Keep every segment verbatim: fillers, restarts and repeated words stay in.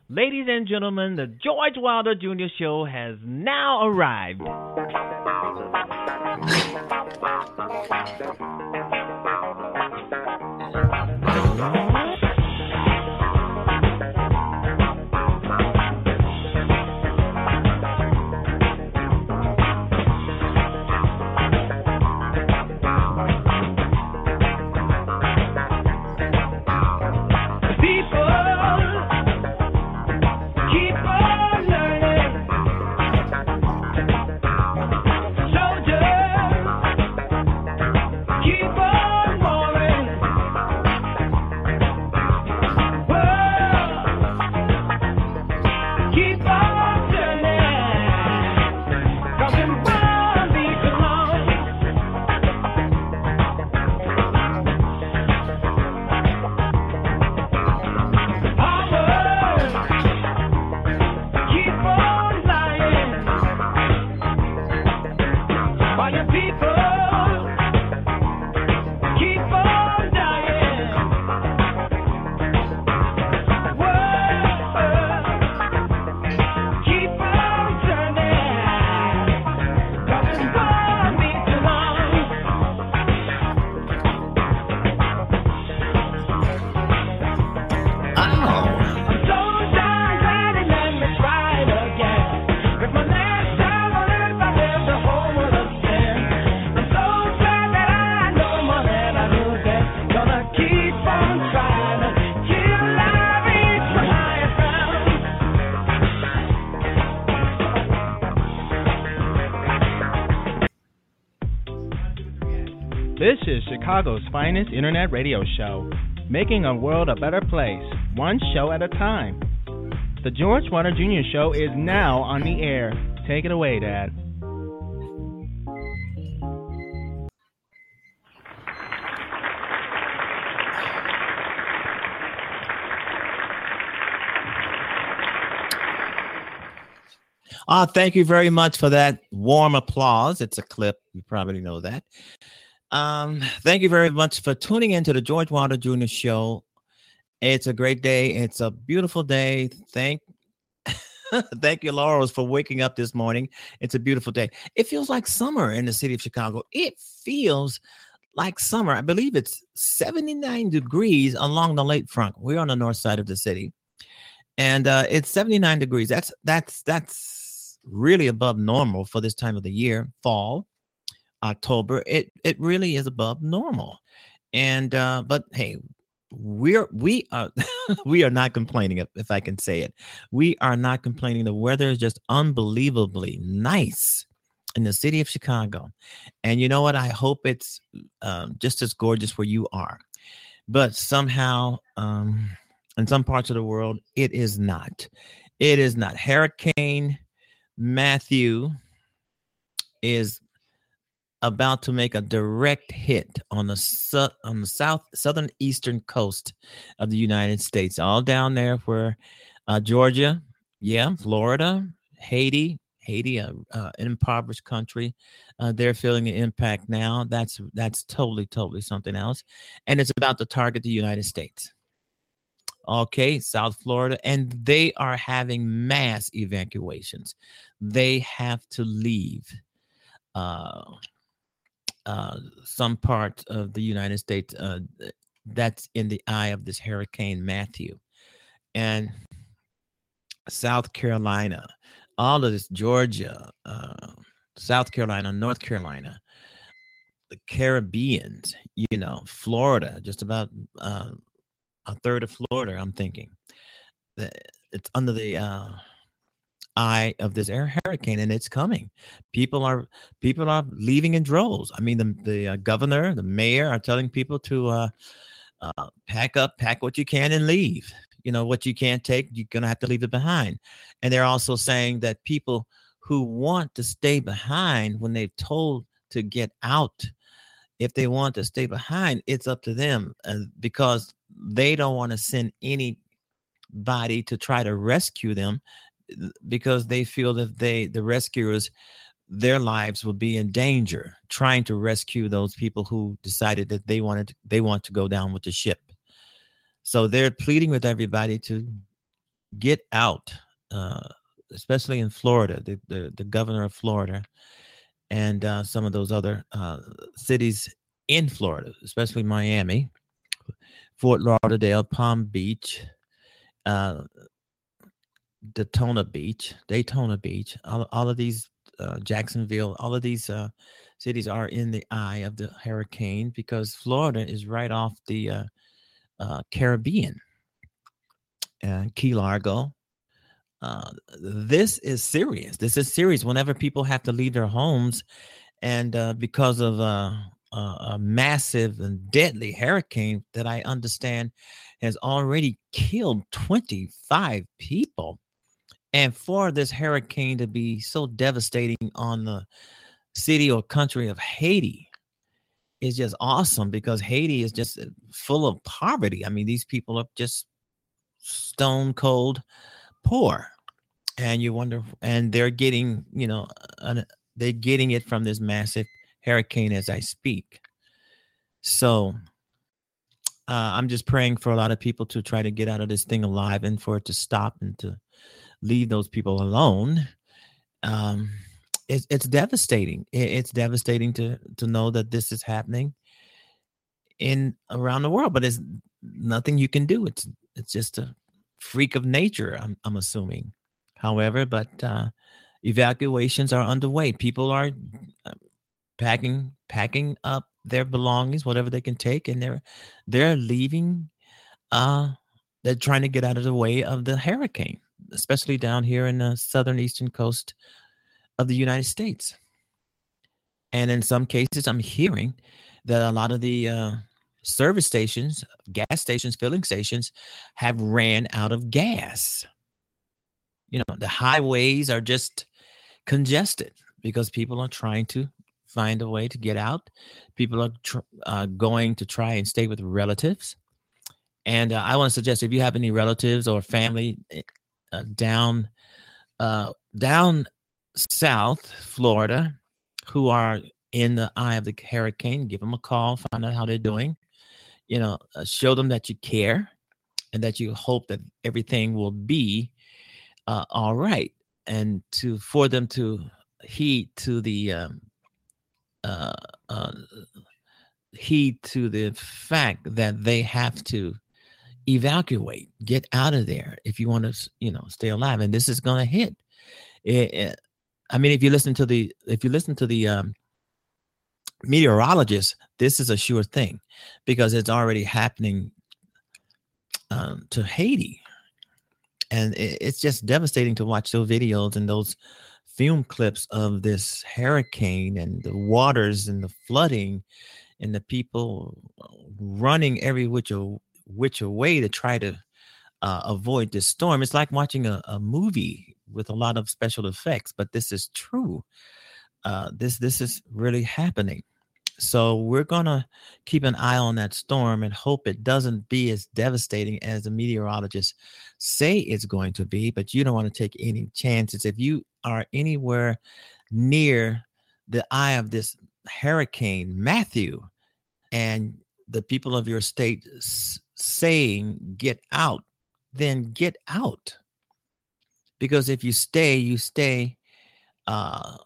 Ladies and gentlemen, the George Wilder Junior Show has now arrived. This is Chicago's finest internet radio show, making a world a better place, one show at a time. The George Wilder Junior Show is now on the air. Take it away, Dad. Ah, thank you very much for that warm applause. It's a clip. You probably know that. Um, thank you very much for tuning into the George Wilder Junior Show. It's a great day. It's a beautiful day. Thank, thank you, Laurels, for waking up this morning. It's a beautiful day. It feels like summer in the city of Chicago. It feels like summer. I believe it's seventy-nine degrees along the lakefront. We're on the north side of the city, and uh, it's seventy-nine degrees. That's that's that's really above normal for this time of the year, fall. October, it it really is above normal, and uh, but hey, we're we are we are not complaining, if, if I can say it. We are not complaining. The weather is just unbelievably nice in the city of Chicago, and you know what? I hope it's um, just as gorgeous where you are, but somehow um, in some parts of the world, it is not. It is not. Hurricane Matthew is about to make a direct hit on the su- on the south southern eastern coast of the United States, all down there where uh, Georgia, yeah, Florida, Haiti, Haiti, uh, uh, an impoverished country, uh, they're feeling the impact now. That's that's totally, totally something else, and it's about to target the United States. Okay, South Florida, and they are having mass evacuations. They have to leave. Uh, Uh, some part of the United States uh, that's in the eye of this Hurricane Matthew. And South Carolina, all of this, Georgia, uh, South Carolina, North Carolina, the Caribbeans, you know, Florida, just about uh, a third of Florida, I'm thinking. It's under the uh, eye of this air hurricane, and it's coming. People are people are leaving in droves. I mean, the the uh, governor, the mayor are telling people to uh, uh, pack up, pack what you can, and leave. You know, what you can't take, you're gonna have to leave it behind. And they're also saying that people who want to stay behind, when they've told to get out, if they want to stay behind, it's up to them, uh, because they don't want to send anybody to try to rescue them, because they feel that they, the rescuers, their lives will be in danger trying to rescue those people who decided that they wanted, they want to go down with the ship. So they're pleading with everybody to get out, uh, especially in Florida, the, the, the governor of Florida and uh, some of those other uh, cities in Florida, especially Miami, Fort Lauderdale, Palm Beach, uh, Daytona Beach, Daytona Beach, all, all of these, uh, Jacksonville, all of these uh, cities are in the eye of the hurricane because Florida is right off the uh, uh, Caribbean and Key Largo. Uh, this is serious. This is serious. Whenever people have to leave their homes, and uh, because of uh, a, a massive and deadly hurricane that I understand has already killed twenty-five people, and for this hurricane to be so devastating on the city or country of Haiti is just awesome because Haiti is just full of poverty. I mean, these people are just stone cold poor, and you wonder, and they're getting, you know, an, they're getting it from this massive hurricane as I speak. So uh, I'm just praying for a lot of people to try to get out of this thing alive and for it to stop and to leave those people alone. Um, it's it's devastating. It, it's devastating to to know that this is happening in around the world, but it's nothing you can do. It's it's just a freak of nature, I'm, I'm assuming. However, but uh, evacuations are underway. People are packing packing up their belongings, whatever they can take, and they're they're leaving. Uh, they're trying to get out of the way of the hurricane, especially down here in the southern eastern coast of the United States. And in some cases, I'm hearing that a lot of the uh, service stations, gas stations, filling stations have ran out of gas. You know, the highways are just congested because people are trying to find a way to get out. People are tr- uh, going to try and stay with relatives. And uh, I want to suggest if you have any relatives or family uh, down uh, down South Florida who are in the eye of the hurricane, give them a call, find out how they're doing. You know, uh, show them that you care and that you hope that everything will be uh, all right, and to for them to heed to the um, uh, uh, heed to the fact that they have to evacuate, get out of there if you want to, you know, stay alive. And this is going to hit. It, it, I mean, if you listen to the if you listen to the um, meteorologists, this is a sure thing because it's already happening um, to Haiti. And it, it's just devastating to watch those videos and those film clips of this hurricane and the waters and the flooding and the people running every which, which way to try to uh, avoid this storm. It's like watching a, a movie with a lot of special effects, but this is true. Uh, this this is really happening. So we're going to keep an eye on that storm and hope it doesn't be as devastating as the meteorologists say it's going to be, but you don't want to take any chances. If you are anywhere near the eye of this hurricane, Matthew, and the people of your state s- saying, get out, then get out. Because if you stay, you stay, uh,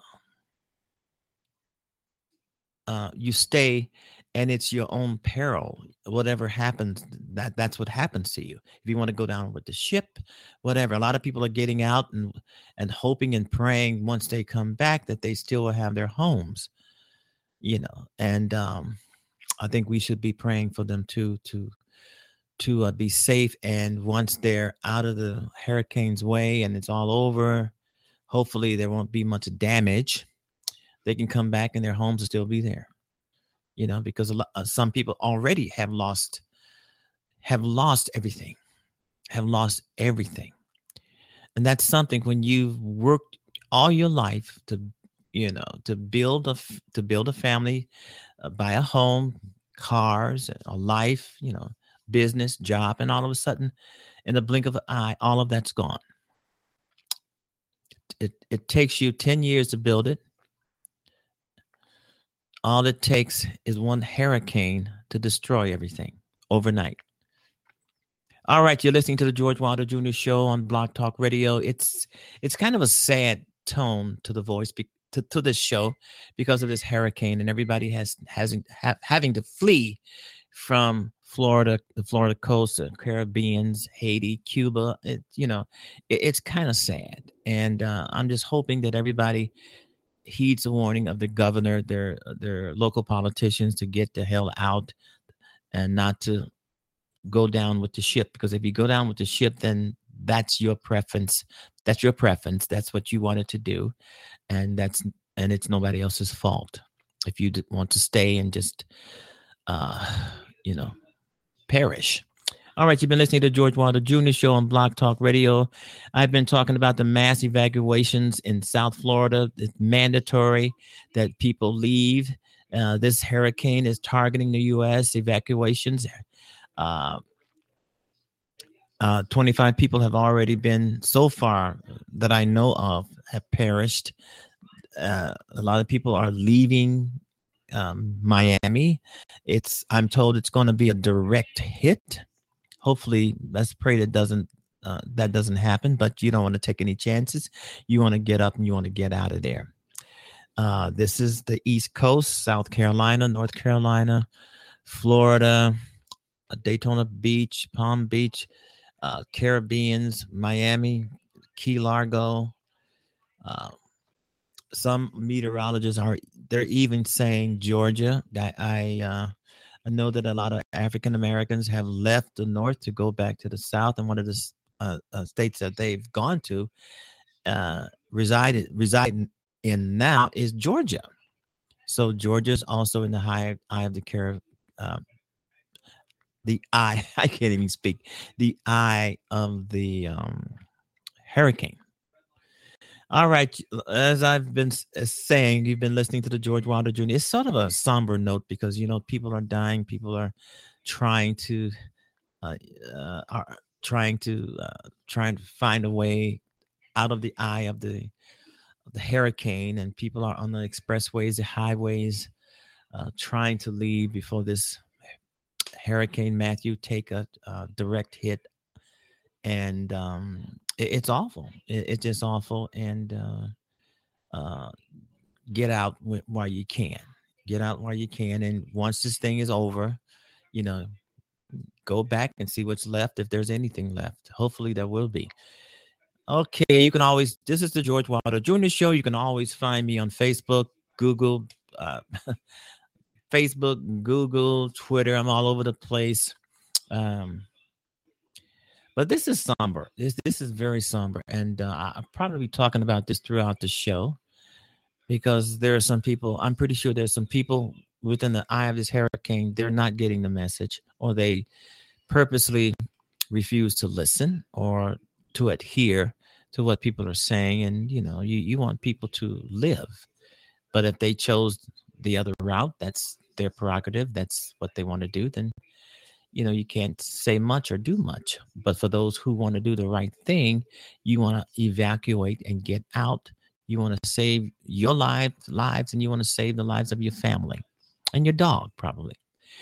uh, you stay, and it's your own peril. Whatever happens, that that's what happens to you. If you want to go down with the ship, whatever. A lot of people are getting out and and hoping and praying once they come back that they still will have their homes, you know. And um, I think we should be praying for them too, to to uh, be safe. And once they're out of the hurricane's way and it's all over, hopefully there won't be much damage. They can come back and their homes will still be there, you know, because a lot, uh, some people already have lost, have lost everything, have lost everything. And that's something when you've worked all your life to, you know, to build a, to build a family, uh, buy a home, cars, a life, you know, business, job, and all of a sudden, in the blink of an eye, all of that's gone. It it takes you ten years to build it. All it takes is one hurricane to destroy everything overnight. All right, you're listening to the George Wilder Junior Show on Blog Talk Radio. It's it's kind of a sad tone to the voice be, to, to this show because of this hurricane, and everybody has hasn't ha, having to flee from Florida, the Florida coast, the Caribbeans, Haiti, Cuba. It, you know, it, it's kind of sad, and uh, I'm just hoping that everybody heeds the warning of the governor, their their local politicians, to get the hell out and not to go down with the ship, because if you go down with the ship, then that's your preference. That's your preference. That's what you wanted to do, and that's and it's nobody else's fault. If you want to stay and just, uh, you know, perish. All right, you've been listening to George Wilder Junior Show on Blog Talk Radio. I've been talking about the mass evacuations in South Florida. It's mandatory that people leave. Uh, this hurricane is targeting the U S Evacuations. Uh, uh, twenty-five people have already been, so far that I know of, have perished. Uh, a lot of people are leaving um, Miami. It's I'm told it's going to be a direct hit. Hopefully, let's pray that doesn't uh, that doesn't happen. But you don't want to take any chances. You want to get up and you want to get out of there. Uh, this is the East Coast: South Carolina, North Carolina, Florida, Daytona Beach, Palm Beach, uh, Caribbeans, Miami, Key Largo. Uh, some meteorologists are they're even saying Georgia. I I, uh, I know that a lot of African Americans have left the north to go back to the south, and one of the uh, uh, states that they've gone to uh, resided residing in now is Georgia. So Georgia's also in the high eye of the Caribbean. Uh, The eye, I can't even speak, the eye of the um, hurricane. All right. As I've been saying, you've been listening to the George Wilder Junior It's sort of a somber note because, you know, people are dying. People are trying to, uh, uh, are trying to, uh, trying to find a way out of the eye of the, of the hurricane. And people are on the expressways, the highways, uh, trying to leave before this Hurricane Matthew take a, a direct hit, and um, it, it's awful. It, it's just awful. And uh, uh, get out w- while you can. Get out while you can. And once this thing is over, you know, go back and see what's left, if there's anything left. Hopefully there will be. Okay, you can always. This is the George Wilder Junior Show. You can always find me on Facebook, Google. Uh, Facebook, Google, Twitter. I'm all over the place. Um, but this is somber. This this is very somber. And uh, I'll probably be talking about this throughout the show because there are some people, I'm pretty sure there's some people within the eye of this hurricane, they're not getting the message, or they purposely refuse to listen or to adhere to what people are saying. And, you know, you, you want people to live. But if they chose the other route, that's their prerogative. That's what they want to do. Then, you know, you can't say much or do much. But for those who want to do the right thing, you want to evacuate and get out. You want to save your life, lives, and you want to save the lives of your family and your dog, probably.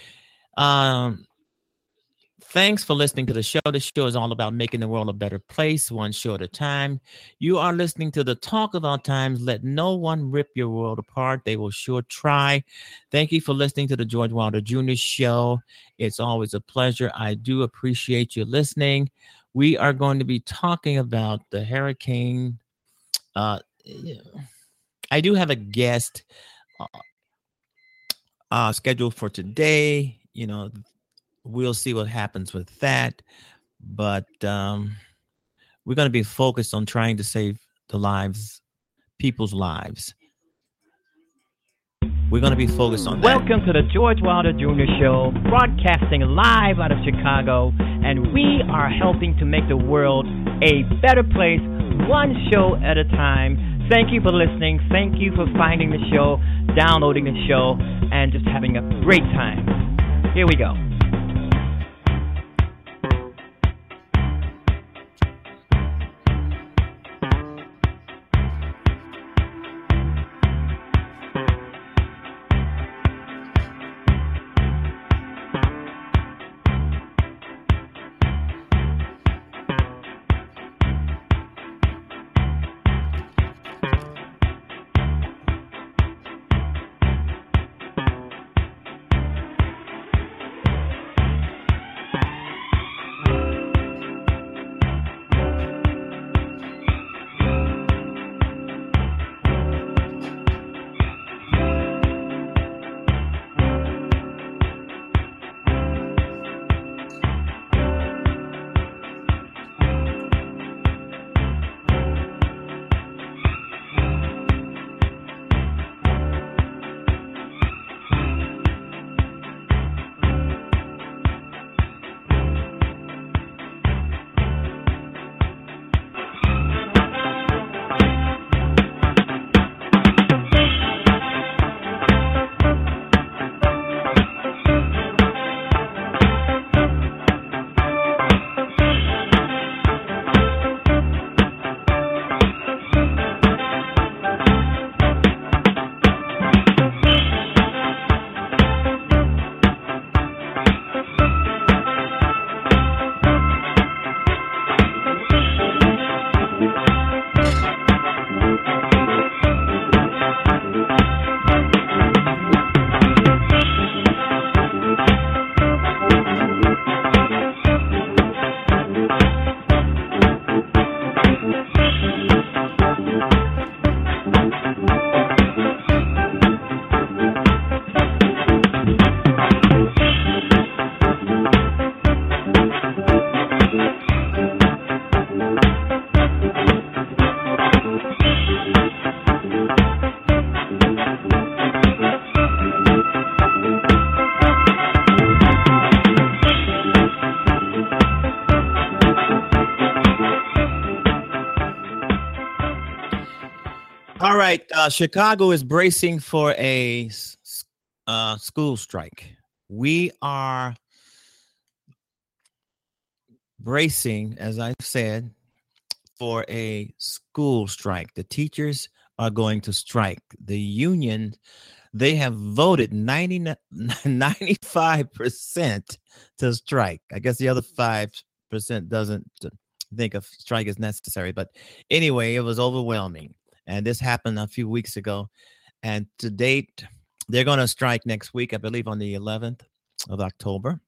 Um, thanks for listening to the show. The show is all about making the world a better place, one show at a time. You are listening to the talk of our times. Let no one rip your world apart. They will sure try. Thank you for listening to the George Wilder Junior Show. It's always a pleasure. I do appreciate you listening. We are going to be talking about the hurricane. Uh, I do have a guest uh, uh, scheduled for today. You know, we'll see what happens with that. But um, we're going to be focused on trying to save the lives, people's lives. We're going to be focused on that. Welcome to the George Wilder Junior Show, broadcasting live out of Chicago. And we are helping to make the world a better place, one show at a time. Thank you for listening. Thank you for finding the show, downloading the show, and just having a great time. Here we go. All right. Uh, Chicago is bracing for a uh, school strike. We are bracing, as I said, for a school strike. The teachers are going to strike. The union, they have voted ninety, ninety-five percent to strike. I guess the other five percent doesn't think a strike is necessary. But anyway, it was overwhelming. And this happened a few weeks ago. And to date, they're going to strike next week, I believe on the eleventh of October.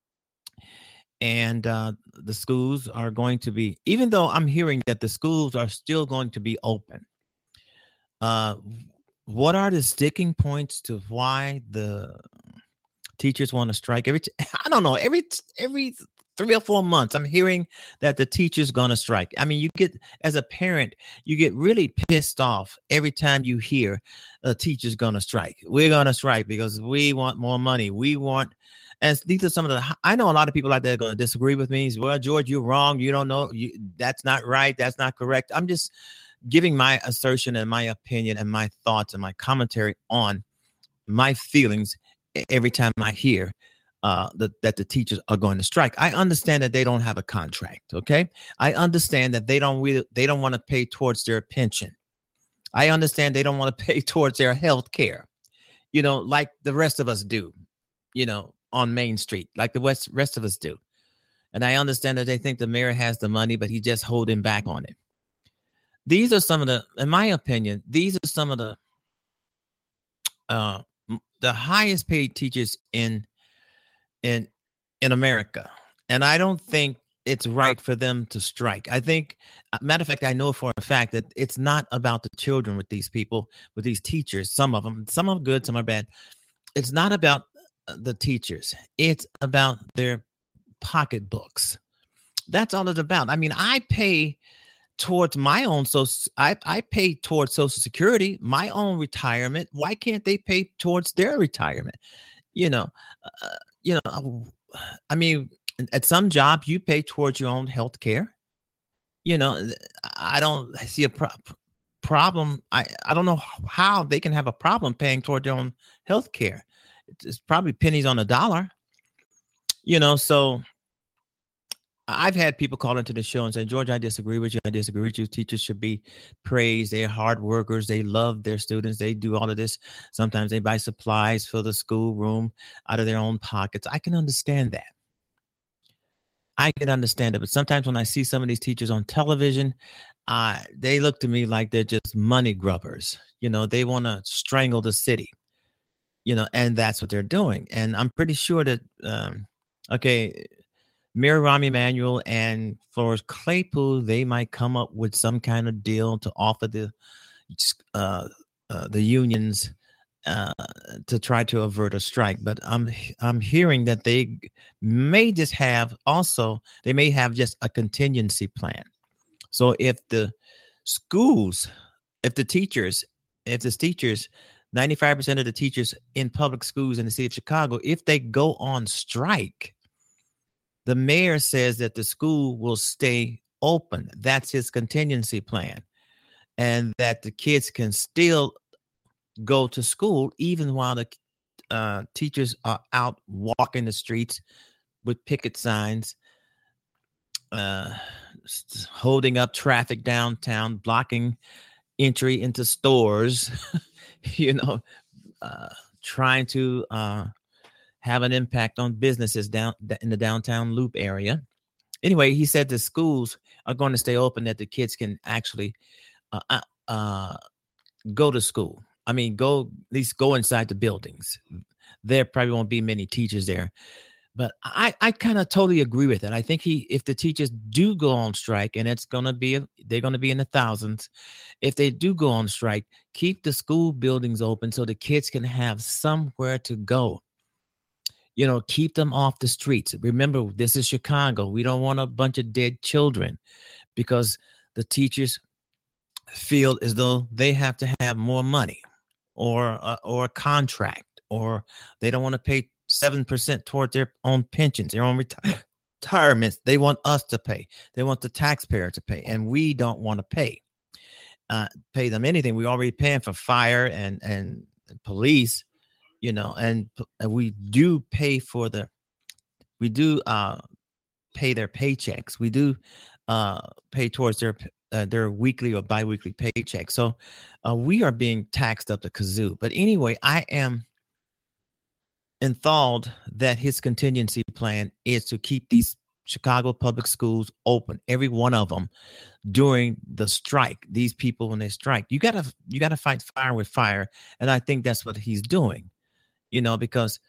And uh, the schools are going to be, even though I'm hearing that the schools are still going to be open, uh, what are the sticking points to why the teachers want to strike? Every I don't know, every every three or four months, I'm hearing that the teacher's going to strike. I mean, you get, as a parent, you get really pissed off every time you hear a teacher's going to strike. We're going to strike because we want more money. We want, and these are some of the, I know a lot of people out there are going to disagree with me. Well, George, you're wrong. You don't know. You, that's not right. That's not correct. I'm just giving my assertion and my opinion and my thoughts and my commentary on my feelings every time I hear uh, the, that the teachers are going to strike. I understand that they don't have a contract. Okay. I understand that they don't really, they don't want to pay towards their pension. I understand they don't want to pay towards their health care, you know, like the rest of us do, you know, on Main Street, like the West, rest of us do. And I understand that they think the mayor has the money, but he's just holding back on it. These are some of the, in my opinion, these are some of the, uh, the highest paid teachers in, in, in America. And I don't think it's right for them to strike. I think, matter of fact, I know for a fact that it's not about the children with these people, with these teachers. Some of them, some are good, some are bad. It's not about the teachers. It's about their pocketbooks. That's all it's about. I mean, I pay towards my own, so I, I pay towards Social Security, my own retirement. Why can't they pay towards their retirement? You know, uh, you know, I mean, at some job, you pay towards your own health care. You know, I don't see a pro- problem. I, I don't know how they can have a problem paying toward their own health care. It's probably pennies on a dollar, you know, so I've had people call into the show and say, George, I disagree with you. I disagree with you. Teachers should be praised. They're hard workers. They love their students. They do all of this. Sometimes they buy supplies for the schoolroom out of their own pockets. I can understand that. I can understand it. But sometimes when I see some of these teachers on television, uh, they look to me like they're just money grubbers. You know, they want to strangle the city, you know, and that's what they're doing. And I'm pretty sure that, um, okay, Mayor Rahm Emanuel and Flores Claypool, they might come up with some kind of deal to offer the uh, uh, the unions uh, to try to avert a strike. But I'm I'm hearing that they may just have also they may have just a contingency plan. So if the schools, if the teachers, if the teachers, ninety-five percent of the teachers in public schools in the city of Chicago, if they go on strike, the mayor says that the school will stay open. That's his contingency plan. And that the kids can still go to school even while the uh, teachers are out walking the streets with picket signs, uh, holding up traffic downtown, blocking entry into stores, you know, uh, trying to uh, have an impact on businesses down in the downtown Loop area. Anyway, he said the schools are going to stay open, that the kids can actually uh, uh, go to school. I mean, go at least go inside the buildings. There probably won't be many teachers there. But I, I kind of totally agree with it. I think he, if the teachers do go on strike, and it's going to be, they're going to be in the thousands. If they do go on strike, keep the school buildings open so the kids can have somewhere to go. You know, keep them off the streets. Remember, this is Chicago. We don't want a bunch of dead children because the teachers feel as though they have to have more money or, uh, or a contract, or they don't want to pay seven percent toward their own pensions, their own reti- retirements. They want us to pay. They want the taxpayer to pay, and we don't want to pay. uh, pay them anything. We're already paying for fire and and police, you know, and, and we do pay for the we do uh, pay their paychecks. We do uh, pay towards their uh, their weekly or biweekly paycheck. So uh, we are being taxed up the kazoo. But anyway, I am enthralled that his contingency plan is to keep these Chicago public schools open, every one of them, during the strike. These people, when they strike, you gotta you gotta fight fire with fire, and I think that's what he's doing. You know, because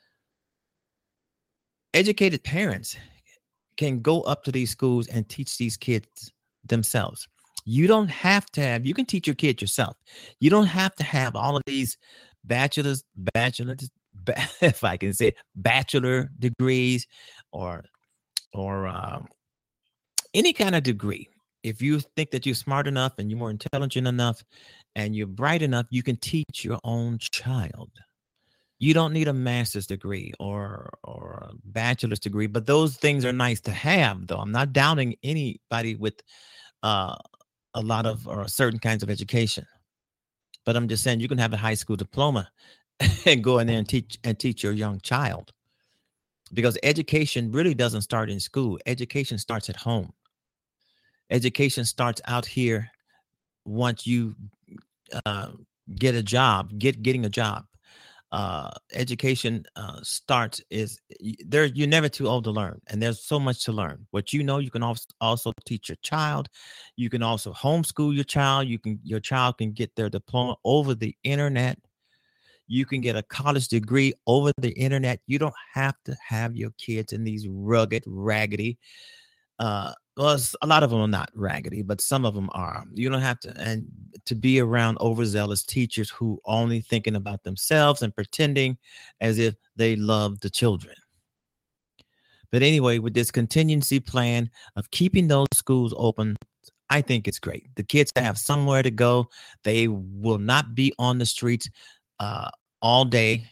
educated parents can go up to these schools and teach these kids themselves. You don't have to have. You can teach your kid yourself. You don't have to have all of these bachelor's, bachelor's, if I can say, bachelor degrees, or or uh, any kind of degree. If you think that you're smart enough and you're more intelligent enough and you're bright enough, you can teach your own child. You don't need a master's degree or or a bachelor's degree, but those things are nice to have, though. I'm not doubting anybody with uh, a lot of or certain kinds of education, but I'm just saying you can have a high school diploma and go in there and teach and teach your young child, because education really doesn't start in school. Education starts at home. Education starts out here once you uh, get a job, get getting a job. Uh, education uh, starts is there. You're never too old to learn, and there's so much to learn. What you know, you can also also teach your child. You can also homeschool your child. You can your child can get their diploma over the internet. You can get a college degree over the internet. You don't have to have your kids in these rugged, raggedy. Uh, well, a lot of them are not raggedy, but some of them are. You don't have to, and to be around overzealous teachers who only thinking about themselves and pretending as if they love the children. But anyway, with this contingency plan of keeping those schools open, I think it's great. The kids have somewhere to go. They will not be on the streets uh, all day,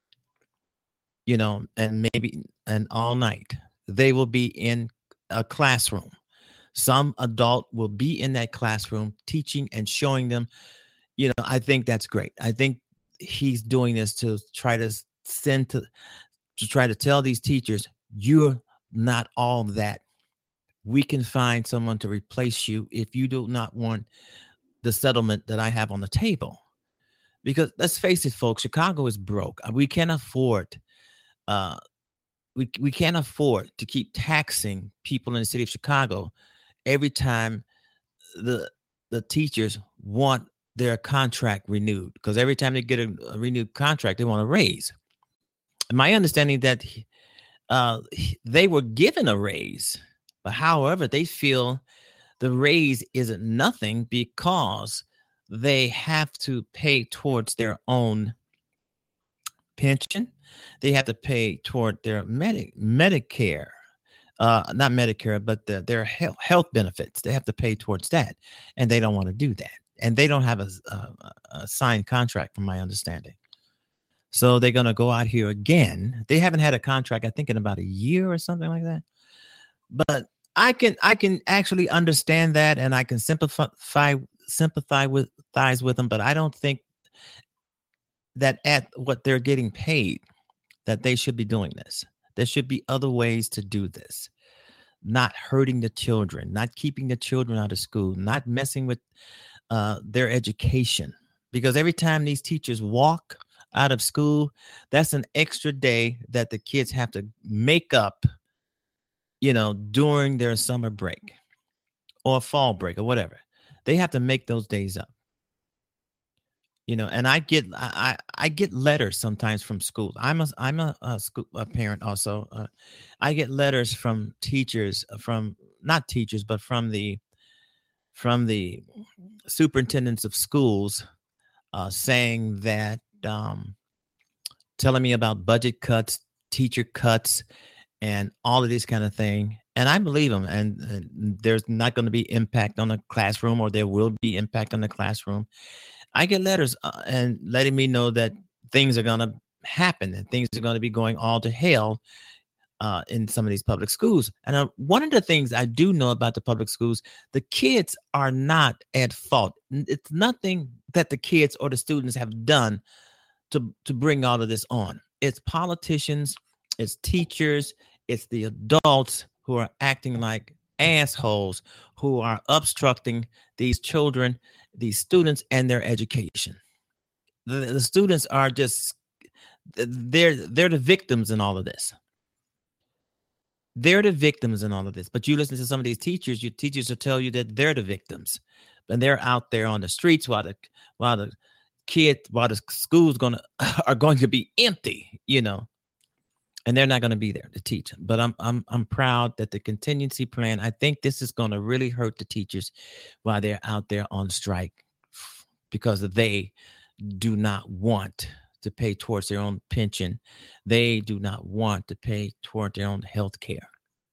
you know, and maybe and all night. They will be in a classroom. Some adult will be in that classroom teaching and showing them. You know, I think that's great. I think he's doing this to try to send to to try to tell these teachers, you're not all that. We can find someone to replace you if you do not want the settlement that I have on the table. Because let's face it, folks, Chicago is broke. We can't afford uh We, we can't afford to keep taxing people in the city of Chicago every time the the teachers want their contract renewed, because every time they get a, a renewed contract, they want a raise. And my understanding that uh, they were given a raise, but however, they feel the raise isn't nothing because they have to pay towards their own pension. They have to pay toward their Medi- Medicare, uh, not Medicare, but the, their health, health benefits. They have to pay towards that, and they don't want to do that. And they don't have a, a, a signed contract, from my understanding. So they're going to go out here again. They haven't had a contract, I think, in about a year or something like that. But I can I can actually understand that, and I can sympathize sympathize with thighs with them. But I don't think that at what they're getting paid, that they should be doing this. There should be other ways to do this. Not hurting the children, not keeping the children out of school, not messing with uh, their education. Because every time these teachers walk out of school, that's an extra day that the kids have to make up, you know, during their summer break or fall break or whatever. They have to make those days up. You know, and I get I, I get letters sometimes from schools. I'm a I'm a, a school a parent also. Uh, I get letters from teachers, from not teachers, but from the from the superintendents of schools, uh, saying that um, telling me about budget cuts, teacher cuts, and all of this kind of thing. And I believe them. And, and there's not going to be impact on the classroom, or there will be impact on the classroom. I get letters uh, and letting me know that things are going to happen and things are going to be going all to hell uh, in some of these public schools. And uh, one of the things I do know about the public schools, the kids are not at fault. It's nothing that the kids or the students have done to, to bring all of this on. It's politicians, it's teachers, it's the adults who are acting like assholes, who are obstructing these children, these students, and their education. The, the students are just, they're, they're the victims in all of this. They're the victims in all of this. But you listen to some of these teachers, your teachers will tell you that they're the victims. And they're out there on the streets while the while the kid, while the schools gonna are going to be empty, you know. And they're not going to be there to teach. But I'm I'm I'm proud that the contingency plan, I think this is going to really hurt the teachers while they're out there on strike, because they do not want to pay towards their own pension. They do not want to pay toward their own health care.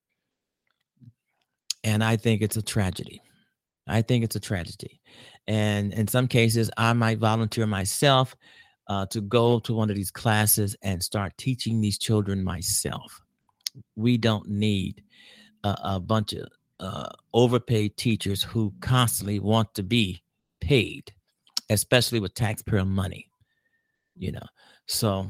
And I think it's a tragedy. I think it's a tragedy. And in some cases, I might volunteer myself uh, to go to one of these classes and start teaching these children myself. We don't need a, a bunch of uh, overpaid teachers who constantly want to be paid, especially with taxpayer money. You know, so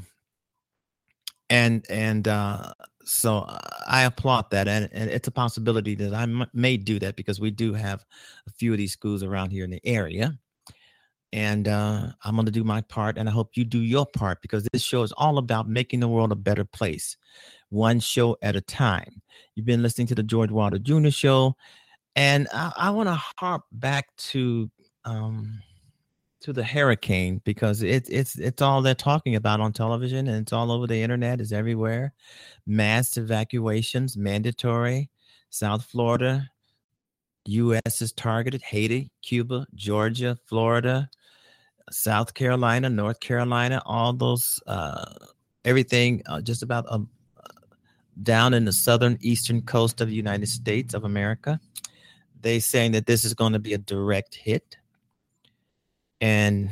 and and uh, so I applaud that, and, and it's a possibility that I m- may do that, because we do have a few of these schools around here in the area, and uh, I'm going to do my part, and I hope you do your part, because this show is all about making the world a better place, one show at a time. You've been listening to the George Wilder Junior Show, and I, I want to harp back to. Um, to the hurricane, because it's it's it's all they're talking about on television, and it's all over the internet, it's everywhere. Mass evacuations, mandatory. South Florida, U S is targeted. Haiti, Cuba, Georgia, Florida, South Carolina, North Carolina, all those, uh, everything uh, just about um, down in the southern eastern coast of the United States of America. They saying that this is going to be a direct hit. And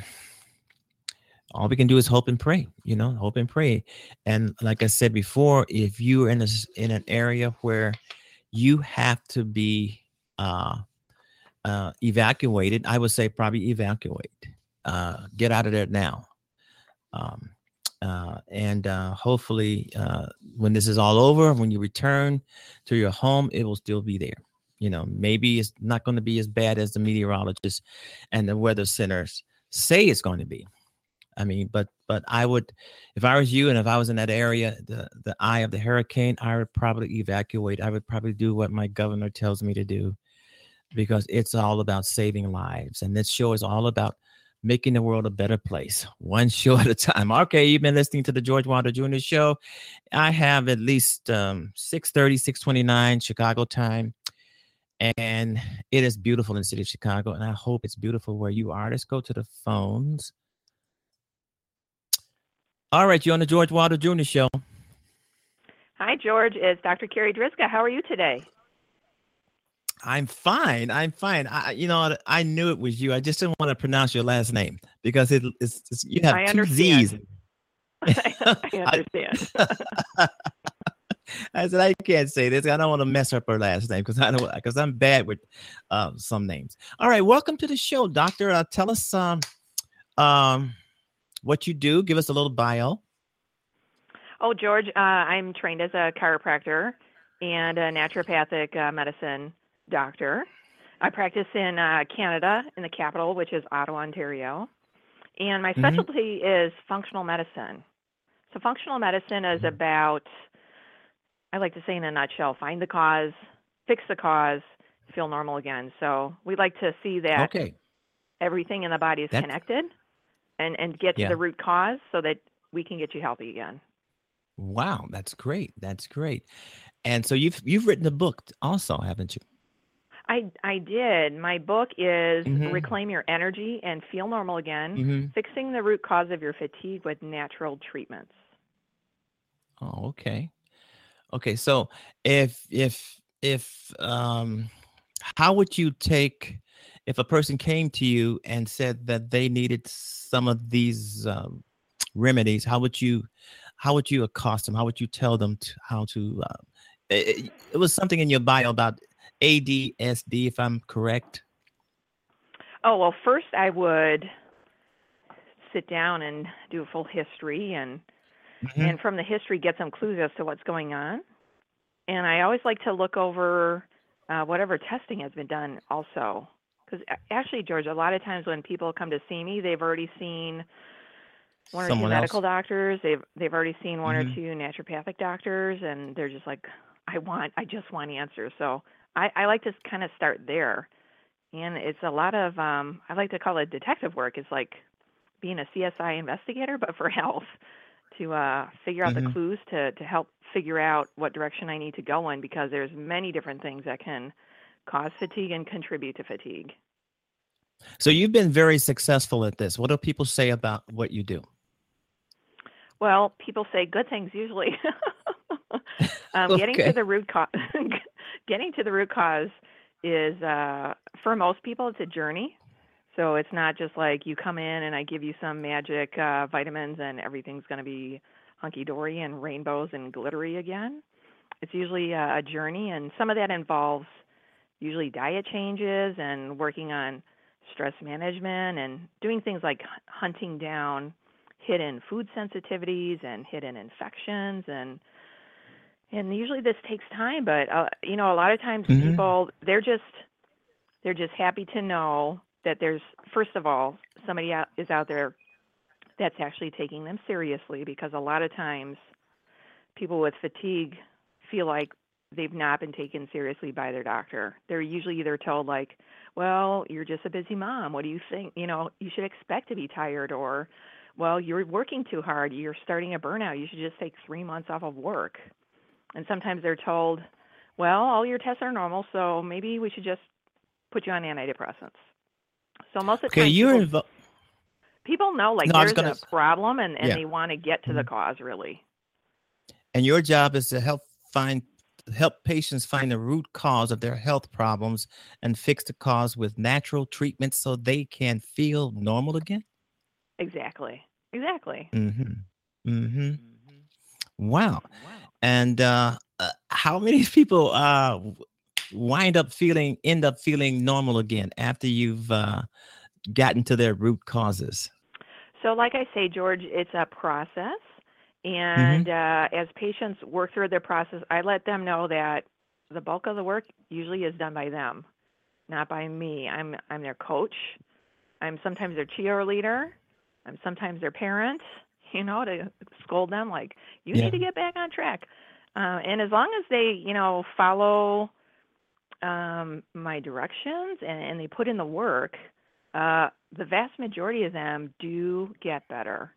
all we can do is hope and pray, you know, hope and pray. And like I said before, if you're in a, in an area where you have to be uh, uh, evacuated, I would say probably evacuate. Uh, get out of there now. Um, uh, and uh, hopefully uh, when this is all over, when you return to your home, it will still be there. You know, maybe it's not going to be as bad as the meteorologists and the weather centers say it's going to be. I mean, but but I would, if I was you and if I was in that area, the, the eye of the hurricane, I would probably evacuate. I would probably do what my governor tells me to do, because it's all about saving lives. And this show is all about making the world a better place, one show at a time. Okay, you've been listening to the George Wilder Junior Show. I have at least um, six thirty, six twenty-nine Chicago time. And it is beautiful in the city of Chicago, and I hope it's beautiful where you are. Let's go to the phones. All right, you're on the George Wilder Junior Show. Hi, George. It's Doctor Carrie Driska. How are you today? I'm fine. I'm fine. I, you know, I knew it was you. I just didn't want to pronounce your last name, because it, it's, it's you have I two understand. Z's. I understand. I said, I can't say this. I don't want to mess up her last name, because I know because I'm bad with uh, some names. All right, welcome to the show, Doctor. Uh, tell us um, um, what you do. Give us a little bio. Oh, George, uh, I'm trained as a chiropractor and a naturopathic uh, medicine doctor. I practice in uh, Canada, in the capital, which is Ottawa, Ontario. And my specialty mm-hmm. is functional medicine. So functional medicine is mm-hmm. about, I like to say in a nutshell, find the cause, fix the cause, feel normal again. So we like to see that okay. everything in the body is That's, connected and, and get to yeah. the root cause so that we can get you healthy again. Wow, that's great. That's great. And so you've you've written a book also, haven't you? I, I did. My book is mm-hmm. Reclaim Your Energy and Feel Normal Again, mm-hmm. Fixing the Root Cause of Your Fatigue with Natural Treatments. Oh, okay. Okay, so if if if um how would you take if a person came to you and said that they needed some of these um, remedies, how would you how would you accost them? How would you tell them to, how to? Uh, it, it was something in your bio about A D S D, if I'm correct. Oh, well, first I would sit down and do a full history and Mm-hmm. and from the history get some clues as to what's going on. And I always like to look over uh, whatever testing has been done also. Because actually, George, a lot of times when people come to see me, they've already seen one or two Someone medical else. doctors. They've they've already seen one or Mm-hmm. two naturopathic doctors, and they're just like, I want, I just want answers. So I, I like to kind of start there. And it's a lot of, um, I like to call it detective work. It's like being a C S I investigator, but for health, to uh, figure out the Mm-hmm. clues to, to help figure out what direction I need to go in, because there's many different things that can cause fatigue and contribute to fatigue. So you've been very successful at this. What do people say about what you do? Well, people say good things usually. um, getting to Okay. the root cause, getting to the root cause is, uh, for most people, it's a journey. So it's not just like you come in and I give you some magic uh, vitamins and everything's going to be hunky-dory and rainbows and glittery again. It's usually uh, a journey, and some of that involves usually diet changes and working on stress management and doing things like hunting down hidden food sensitivities and hidden infections, and and usually this takes time, but uh, you know, a lot of times Mm-hmm. people, they're just they're just happy to know that there's, first of all, somebody out, is out there that's actually taking them seriously, because a lot of times people with fatigue feel like they've not been taken seriously by their doctor. They're usually either told like, well, you're just a busy mom. What do you think? You know, you should expect to be tired, or, well, you're working too hard. You're starting a burnout. You should just take three months off of work. And sometimes they're told, well, all your tests are normal, so maybe we should just put you on antidepressants. So most of the Okay, time, you're people involved. people know like No, I was there's gonna. a problem, and, and Yeah. they want to get to the Mhm. cause, really. And your job is to help find help patients find the root cause of their health problems and fix the cause with natural treatments so they can feel normal again. Exactly. Exactly. Mm-hmm. Mm-hmm. Wow. And uh, uh, how many people uh w- wind up feeling end up feeling normal again after you've uh, gotten to their root causes? So, like I say, George, it's a process. Mm-hmm. And uh, as patients work through their process, I let them know that the bulk of the work usually is done by them, not by me. I'm I'm their coach. I'm sometimes their cheerleader. I'm sometimes their parent, you know, to scold them like, you Yeah. need to get back on track. Uh, and as long as they, you know, follow um, my directions and, and they put in the work, uh, the vast majority of them do get better.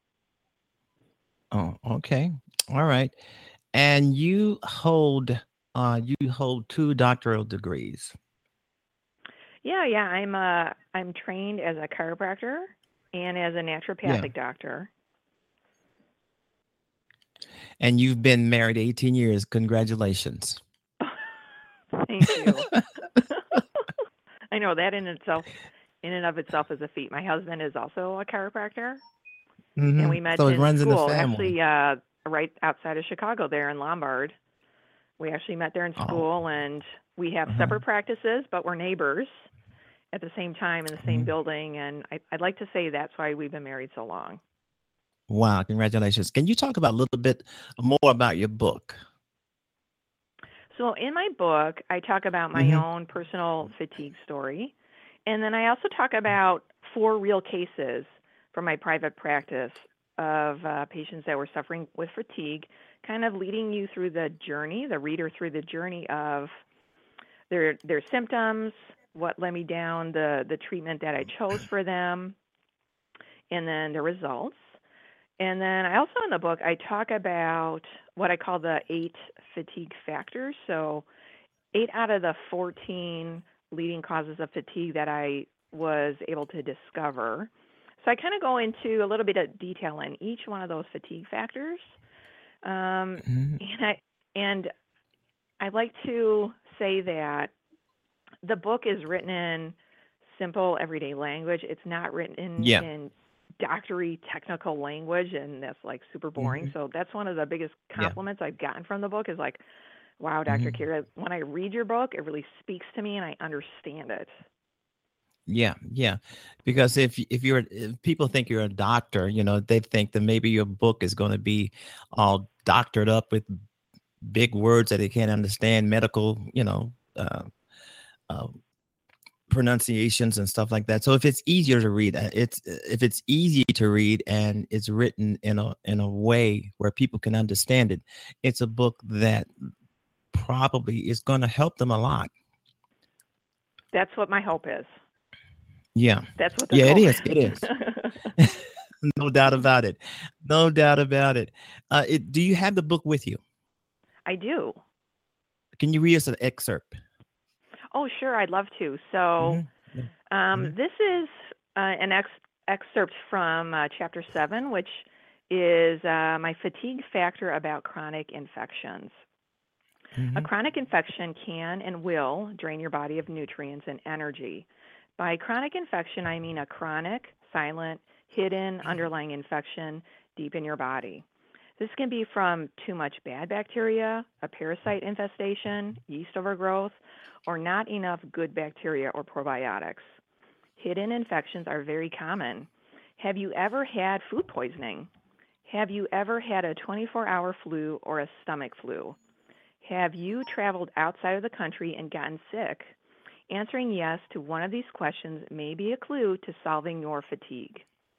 Oh, okay. All right. And you hold uh you hold two doctoral degrees. Yeah, yeah. I'm uh I'm trained as a chiropractor and as a Yeah. naturopathic doctor. And you've been married eighteen years. Congratulations. Thank you. I know that in itself, in and of itself, is a feat. My husband is also a chiropractor, and Mm-hmm. we met So it in runs in the school, family. actually, uh, right outside of Chicago, there in Lombard. We actually met there in Oh. school, and we have Uh-huh. separate practices, but we're neighbors at the same time in the same Mhm. building. And I, I'd like to say that's why we've been married so long. Wow, congratulations. Can you talk about a little bit more about your book? So in my book, I talk about my Mhm. own personal fatigue story. And then I also talk about four real cases from my private practice of uh, patients that were suffering with fatigue, kind of leading you through the journey, the reader through the journey of their their symptoms, what led me down the, the treatment that I chose for them, and then the results. And then I also in the book, I talk about what I call the eight fatigue factors. So eight out of the fourteen leading causes of fatigue that I was able to discover. So I kind of go into a little bit of detail in each one of those fatigue factors. Um, Mhm. and I and I like to say that the book is written in simple everyday language. It's not written in, Yeah. in doctory technical language, and that's like super boring. Mm-hmm. So that's one of the biggest Yeah. compliments I've gotten from the book is like, wow, doctor Mm-hmm. Kira, when I read your book, it really speaks to me and I understand it. Yeah, yeah. Because if if you're if people think you're a doctor, you know, they think that maybe your book is going to be all doctored up with big words that they can't understand, medical, you know, uh, uh, pronunciations and stuff like that. So if it's easier to read, uh, it's if it's easy to read and it's written in a in a way where people can understand it, it's a book that probably is going to help them a lot. That's what my hope is. Yeah. That's what the Yeah, it goal is. It is. No doubt about it. No doubt about it. Uh, it. Do you have the book with you? I do. Can you read us an excerpt? Oh, sure, I'd love to. So Mm-hmm. Yeah. um, Mhm. this is uh, an ex- excerpt from uh, chapter seven, which is uh, my fatigue factor about chronic infections. Mm-hmm. A chronic infection can and will drain your body of nutrients and energy. By chronic infection, I mean a chronic, silent, hidden, underlying infection deep in your body. This can be from too much bad bacteria, a parasite infestation, yeast overgrowth, or not enough good bacteria or probiotics. Hidden infections are very common. Have you ever had food poisoning? Have you ever had a twenty-four hour flu or a stomach flu? Have you traveled outside of the country and gotten sick? Answering yes to one of these questions may be a clue to solving your fatigue.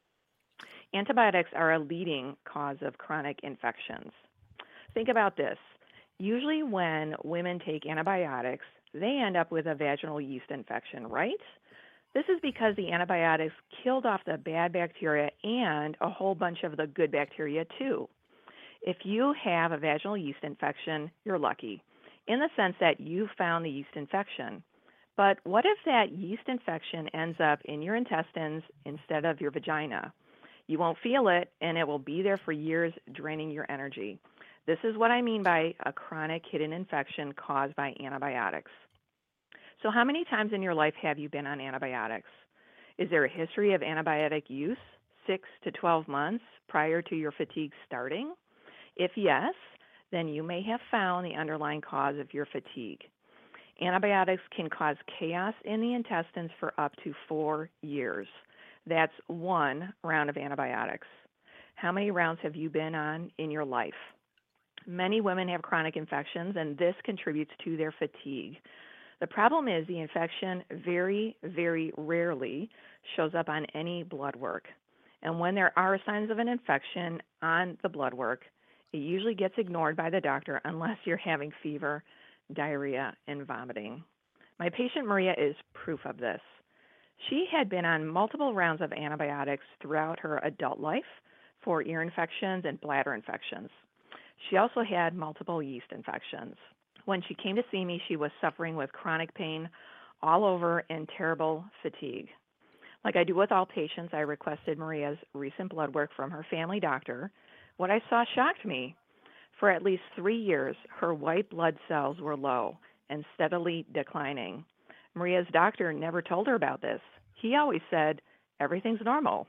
Antibiotics are a leading cause of chronic infections. Think about this. Usually when women take antibiotics, they end up with a vaginal yeast infection, right? This is because the antibiotics killed off the bad bacteria and a whole bunch of the good bacteria too. If you have a vaginal yeast infection, you're lucky, in the sense that you found the yeast infection. But what if that yeast infection ends up in your intestines instead of your vagina? You won't feel it, and it will be there for years, draining your energy. This is what I mean by a chronic hidden infection caused by antibiotics. So how many times in your life have you been on antibiotics? Is there a history of antibiotic use, six to twelve months prior to your fatigue starting? If yes, then you may have found the underlying cause of your fatigue. Antibiotics can cause chaos in the intestines for up to four years. That's one round of antibiotics. How many rounds have you been on in your life? Many women have chronic infections, and this contributes to their fatigue. The problem is the infection very, very rarely shows up on any blood work. And when there are signs of an infection on the blood work, it usually gets ignored by the doctor unless you're having fever, diarrhea, and vomiting. My patient Maria is proof of this. She had been on multiple rounds of antibiotics throughout her adult life for ear infections and bladder infections. She also had multiple yeast infections. When she came to see me, she was suffering with chronic pain all over and terrible fatigue. Like I do with all patients, I requested Maria's recent blood work from her family doctor. What I saw shocked me. For at least three years, her white blood cells were low and steadily declining. Maria's doctor never told her about this. He always said, everything's normal.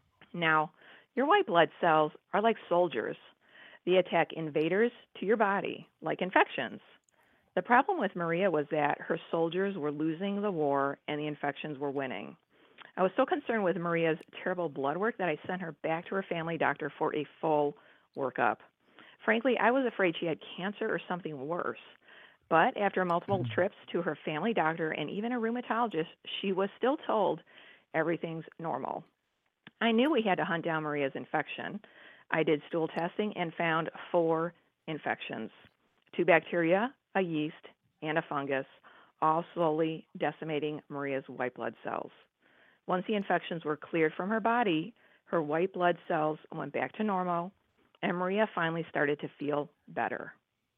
Now, your white blood cells are like soldiers. They attack invaders to your body, like infections. The problem with Maria was that her soldiers were losing the war and the infections were winning. I was so concerned with Maria's terrible blood work that I sent her back to her family doctor for a full workup. Frankly, I was afraid she had cancer or something worse. But after multiple trips to her family doctor and even a rheumatologist, she was still told everything's normal. I knew we had to hunt down Maria's infection. I did stool testing and found four infections, two bacteria, a yeast, and a fungus, all slowly decimating Maria's white blood cells. Once the infections were cleared from her body, her white blood cells went back to normal, and Maria finally started to feel better.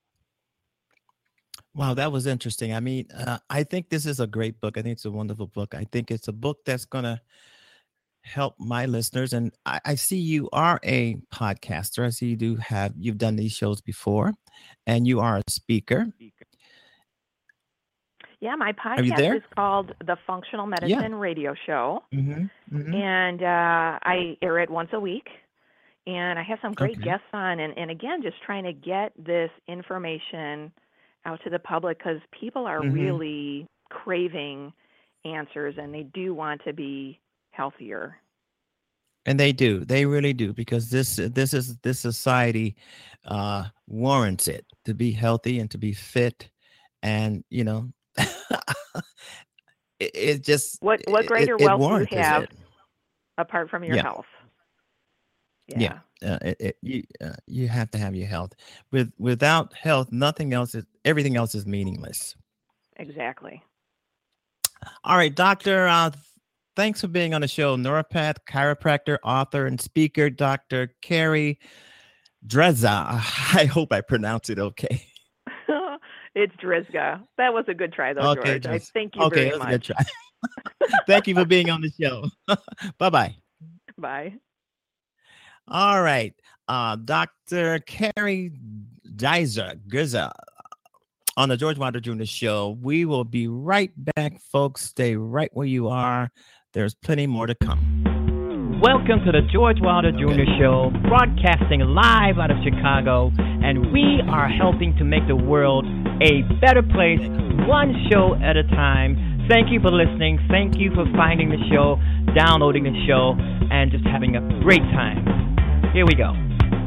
Wow, that was interesting. I mean, uh, I think this is a great book. I think it's a wonderful book. I think it's a book that's going to help my listeners. And I, I see you are a podcaster. I see you do have, you've done these shows before, and you are a speaker. Yeah, my Are you podcast there? is called The Functional Medicine Yeah. Radio Show, Mm-hmm. Mm-hmm. and uh, I air it once a week. And I have some great Okay. guests on, and, and again, just trying to get this information out to the public because people are Mm-hmm. really craving answers, and they do want to be healthier. And they do. They really do, because this this is this society uh, warrants it to be healthy and to be fit, and you know, it, it just What what it, greater it wealth do warrants you have it. apart from your Yeah. health? Yeah. Uh, it, it, you uh, you have to have your health. With without health, nothing else is everything else is meaningless. Exactly. All right, Doctor. Uh, thanks for being on the show. Neuropath, chiropractor, author, and speaker, Doctor Carrie Drezga. I hope I pronounce it okay. It's Drezga. That was a good try, though, Okay, George. I Drez- thank you okay, very that's a good much. try. Thank you for being on the show. Bye bye. Bye. All right, uh, Doctor Carrie Drezga on the George Wilder Junior Show. We will be right back, folks. Stay right where you are. There's plenty more to come. Welcome to the George Wilder Junior Show, broadcasting live out of Chicago, and we are helping to make the world a better place, one show at a time. Thank you for listening. Thank you for finding the show, downloading the show, and just having a great time. Here we go.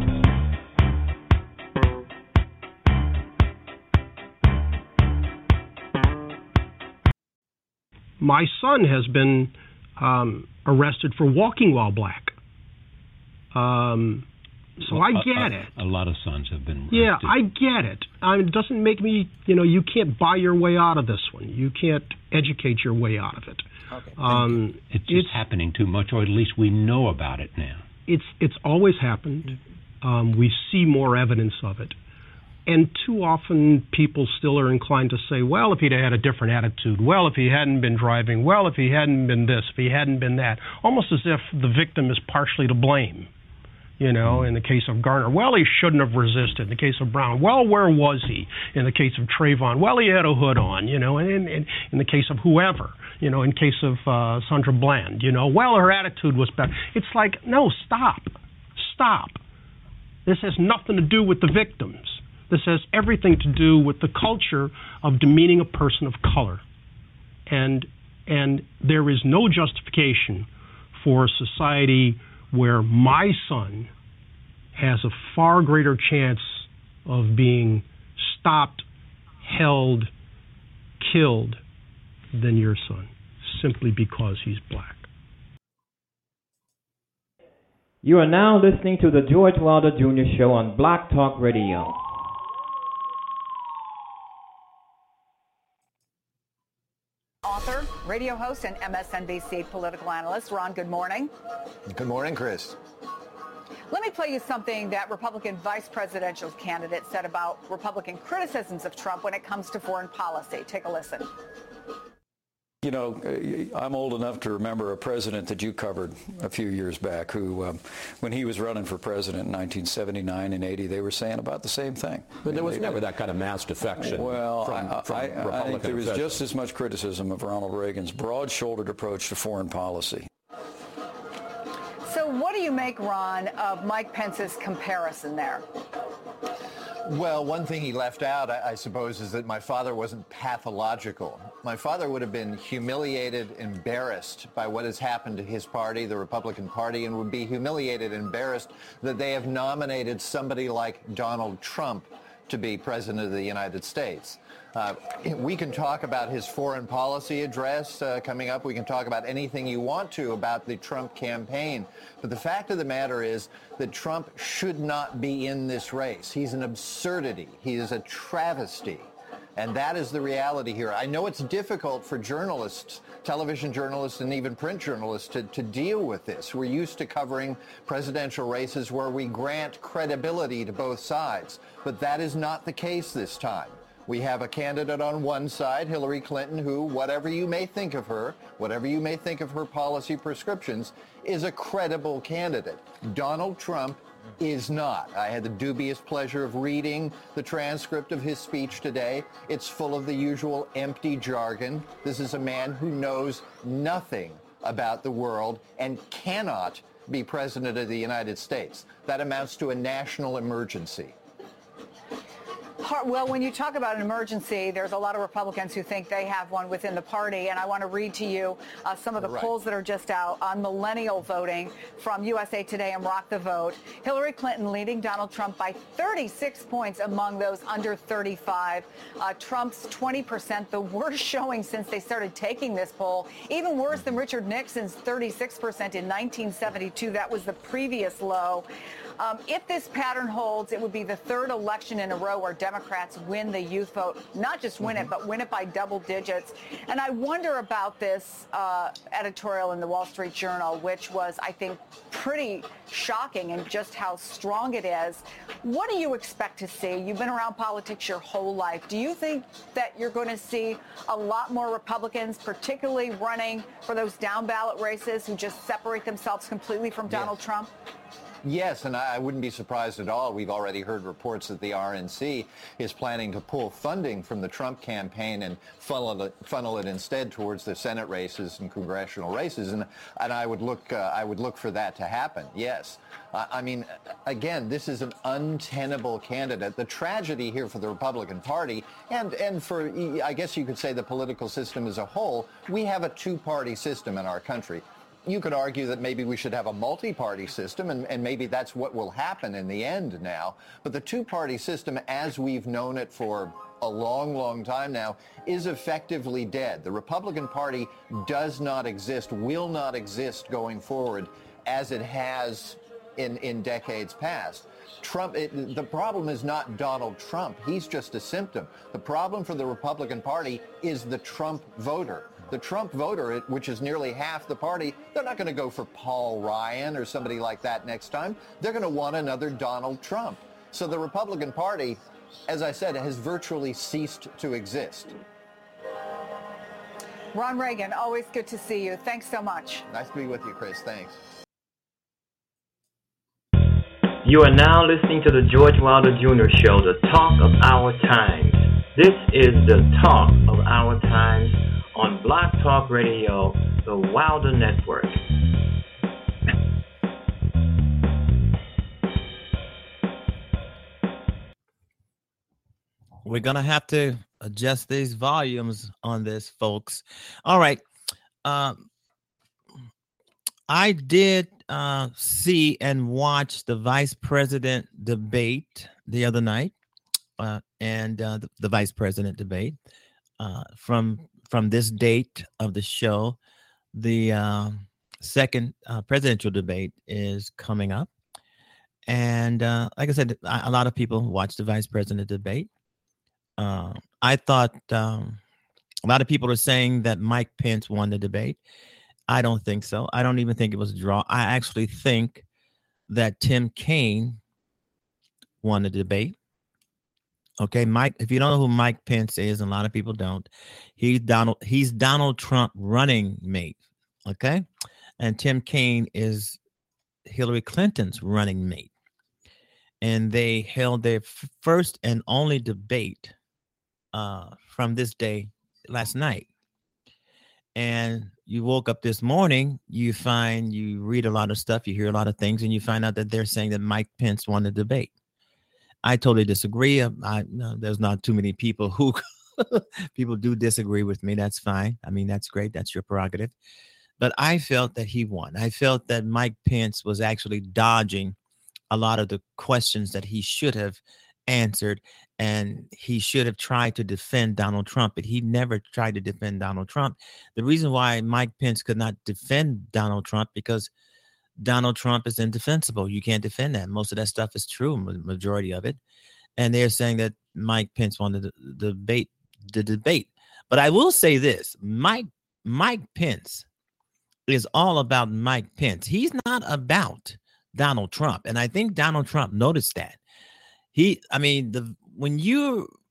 My son has been um, arrested for walking while black. Um, so well, I a, get a, it. A lot of sons have been arrested. Yeah, I get it. I mean, it doesn't make me, you know, you can't buy your way out of this one. You can't educate your way out of it. Okay. Um, It's just it's, happening too much, or at least we know about it now. it's it's always happened. Um, we see more evidence of it. And too often people still are inclined to say, well, if he'd had a different attitude, well, if he hadn't been driving, well, if he hadn't been this, if he hadn't been that, almost as if the victim is partially to blame. You know, in the case of Garner, well, he shouldn't have resisted. In the case of Brown, well, where was he? In the case of Trayvon, well, he had a hood on, you know, and in, in, in the case of whoever, you know, in case of uh, Sandra Bland, you know, well, her attitude was better. It's like, no, stop, stop. This has nothing to do with the victims. This has everything to do with the culture of demeaning a person of color. And and there is no justification for a society where my son has a far greater chance of being stopped, held, killed than your son, simply because he's black. You are now listening to the George Wilder Junior Show on Blog Talk Radio. Author, radio host, and M S N B C political analyst. Ron, good morning. Good morning, Chris. Let me play you something that Republican vice presidential candidate said about Republican criticisms of Trump when it comes to foreign policy. Take a listen. You know, I'm old enough to remember a president that you covered a few years back who, um, when he was running for president in nineteen seventy-nine and eighty, they were saying about the same thing. But I mean, there was they, never that kind of mass defection well, from, I, from I, Republican I think there was officials. just as much criticism of Ronald Reagan's broad-shouldered approach to foreign policy. So what do you make, Ron, of Mike Pence's comparison there? Well, one thing he left out, I, I suppose, is that my father wasn't pathological. My father would have been humiliated, embarrassed by what has happened to his party, the Republican Party, and would be humiliated, embarrassed that they have nominated somebody like Donald Trump to be president of the United States. Uh, we can talk about his foreign policy address uh, coming up. We can talk about anything you want to about the Trump campaign. But the fact of the matter is that Trump should not be in this race. He's an absurdity. He is a travesty. And that is the reality here. I know it's difficult for journalists, television journalists, and even print journalists to, to deal with this. We're used to covering presidential races where we grant credibility to both sides. But that is not the case this time. We have a candidate on one side, Hillary Clinton, who, whatever you may think of her, whatever you may think of her policy prescriptions, is a credible candidate. Donald Trump is not. I had the dubious pleasure of reading the transcript of his speech today. It's full of the usual empty jargon. This is a man who knows nothing about the world and cannot be president of the United States. That amounts to a national emergency. Well, when you talk about an emergency, there's a lot of Republicans who think they have one within the party. And I want to read to you uh, some of the right. polls that are just out on millennial voting from U S A Today and Rock the Vote. Hillary Clinton leading Donald Trump by thirty-six points among those under thirty-five. Uh, Trump's twenty percent, the worst showing since they started taking this poll. Even worse than Richard Nixon's thirty-six percent in nineteen seventy-two. That was the previous low. Um, if this pattern holds, it would be the third election in a row where Democrats win the youth vote, not just win it, but win it by double digits. And I wonder about this uh, editorial in the Wall Street Journal, which was, I think, pretty shocking in just how strong it is. What do you expect to see? You've been around politics your whole life. Do you think that you're going to see a lot more Republicans, particularly running for those down ballot races, who just separate themselves completely from Donald Yes. Trump? Yes, and I wouldn't be surprised at all. We've already heard reports that the R N C is planning to pull funding from the Trump campaign and funnel it, funnel it instead towards the Senate races and congressional races, and and I would look uh, I would look for that to happen. Yes, uh, I mean, again, this is an untenable candidate. The tragedy here for the Republican Party and and for, I guess you could say, the political system as a whole, we have a two-party system in our country. You could argue that maybe we should have a multi-party system, and, and maybe that's what will happen in the end now. But the two-party system, as we've known it for a long, long time now, is effectively dead. The Republican Party does not exist, will not exist going forward as it has in, in decades past. Trump, it, the problem is not Donald Trump. He's just a symptom. The problem for the Republican Party is the Trump voter. The Trump voter, which is nearly half the party, they're not going to go for Paul Ryan or somebody like that next time. They're going to want another Donald Trump. So the Republican Party, as I said, has virtually ceased to exist. Ron Reagan, always good to see you. Thanks so much. Nice to be with you, Chris. Thanks. You are now listening to the George Wilder Junior Show, the talk of our times. This is the talk of our times on Blog Talk Radio, the Wilder Network. We're going to have to adjust these volumes on this, folks. All right. Um, I did uh, see and watch the vice president debate the other night, uh, and uh, the, the vice president debate uh, from from this date of the show. The uh, second uh, presidential debate is coming up, and uh, like I said, a lot of people watched the vice president debate. Uh, I thought um, a lot of people are saying that Mike Pence won the debate. I don't think so. I don't even think it was a draw. I actually think that Tim Kaine won the debate. Okay, Mike, if you don't know who Mike Pence is, and a lot of people don't, he's Donald, he's Donald Trump running mate. Okay, and Tim Kaine is Hillary Clinton's running mate. And they held their f- first and only debate uh, from this day last night. And you woke up this morning, you find, you read a lot of stuff, you hear a lot of things, and you find out that they're saying that Mike Pence won the debate. I totally disagree. I, I no, there's not too many people who people do disagree with me. That's fine. I mean, that's great. That's your prerogative. But I felt that he won. I felt that Mike Pence was actually dodging a lot of the questions that he should have answered, and he should have tried to defend Donald Trump, but he never tried to defend Donald Trump. The reason why Mike Pence could not defend Donald Trump, because Donald Trump is indefensible. You can't defend that. Most of that stuff is true, majority of it. And they're saying that Mike Pence won the, the debate, the debate. But I will say this, Mike, Mike Pence is all about Mike Pence. He's not about Donald Trump. And I think Donald Trump noticed that. He, I mean, the when you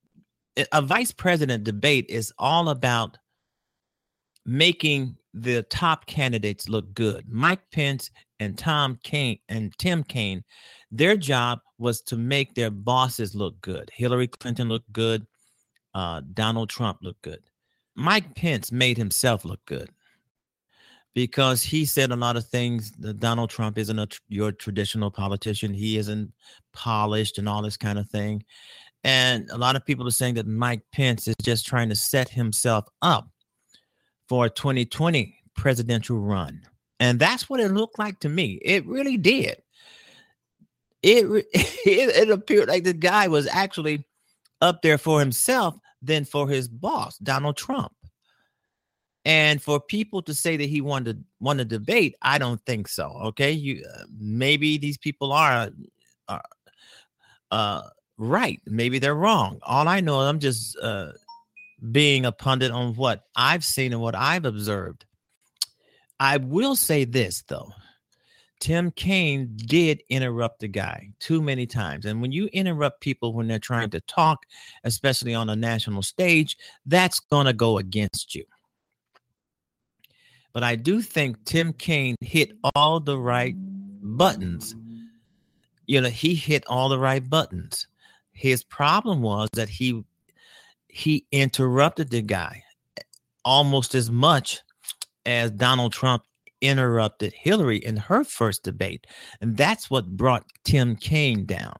a vice president debate is all about making the top candidates look good. Mike Pence and Tom Kaine and Tim Kaine, their job was to make their bosses look good. Hillary Clinton looked good. Uh, Donald Trump looked good. Mike Pence made himself look good because he said a lot of things that Donald Trump isn't a, your traditional politician. He isn't polished and all this kind of thing. And a lot of people are saying that Mike Pence is just trying to set himself up for a twenty twenty presidential run. And that's what it looked like to me. It really did. It, it, it appeared like the guy was actually up there for himself than for his boss, Donald Trump. And for people to say that he wanted to, won a debate, I don't think so. Okay, you uh, maybe these people are, are uh, right. Maybe they're wrong. All I know, I'm just uh, being a pundit on what I've seen and what I've observed. I will say this, though. Tim Kaine did interrupt the guy too many times. And when you interrupt people when they're trying to talk, especially on a national stage, that's going to go against you. But I do think Tim Kaine hit all the right buttons. You know, he hit all the right buttons. His problem was that he he interrupted the guy almost as much as Donald Trump interrupted Hillary in her first debate. And that's what brought Tim Kaine down.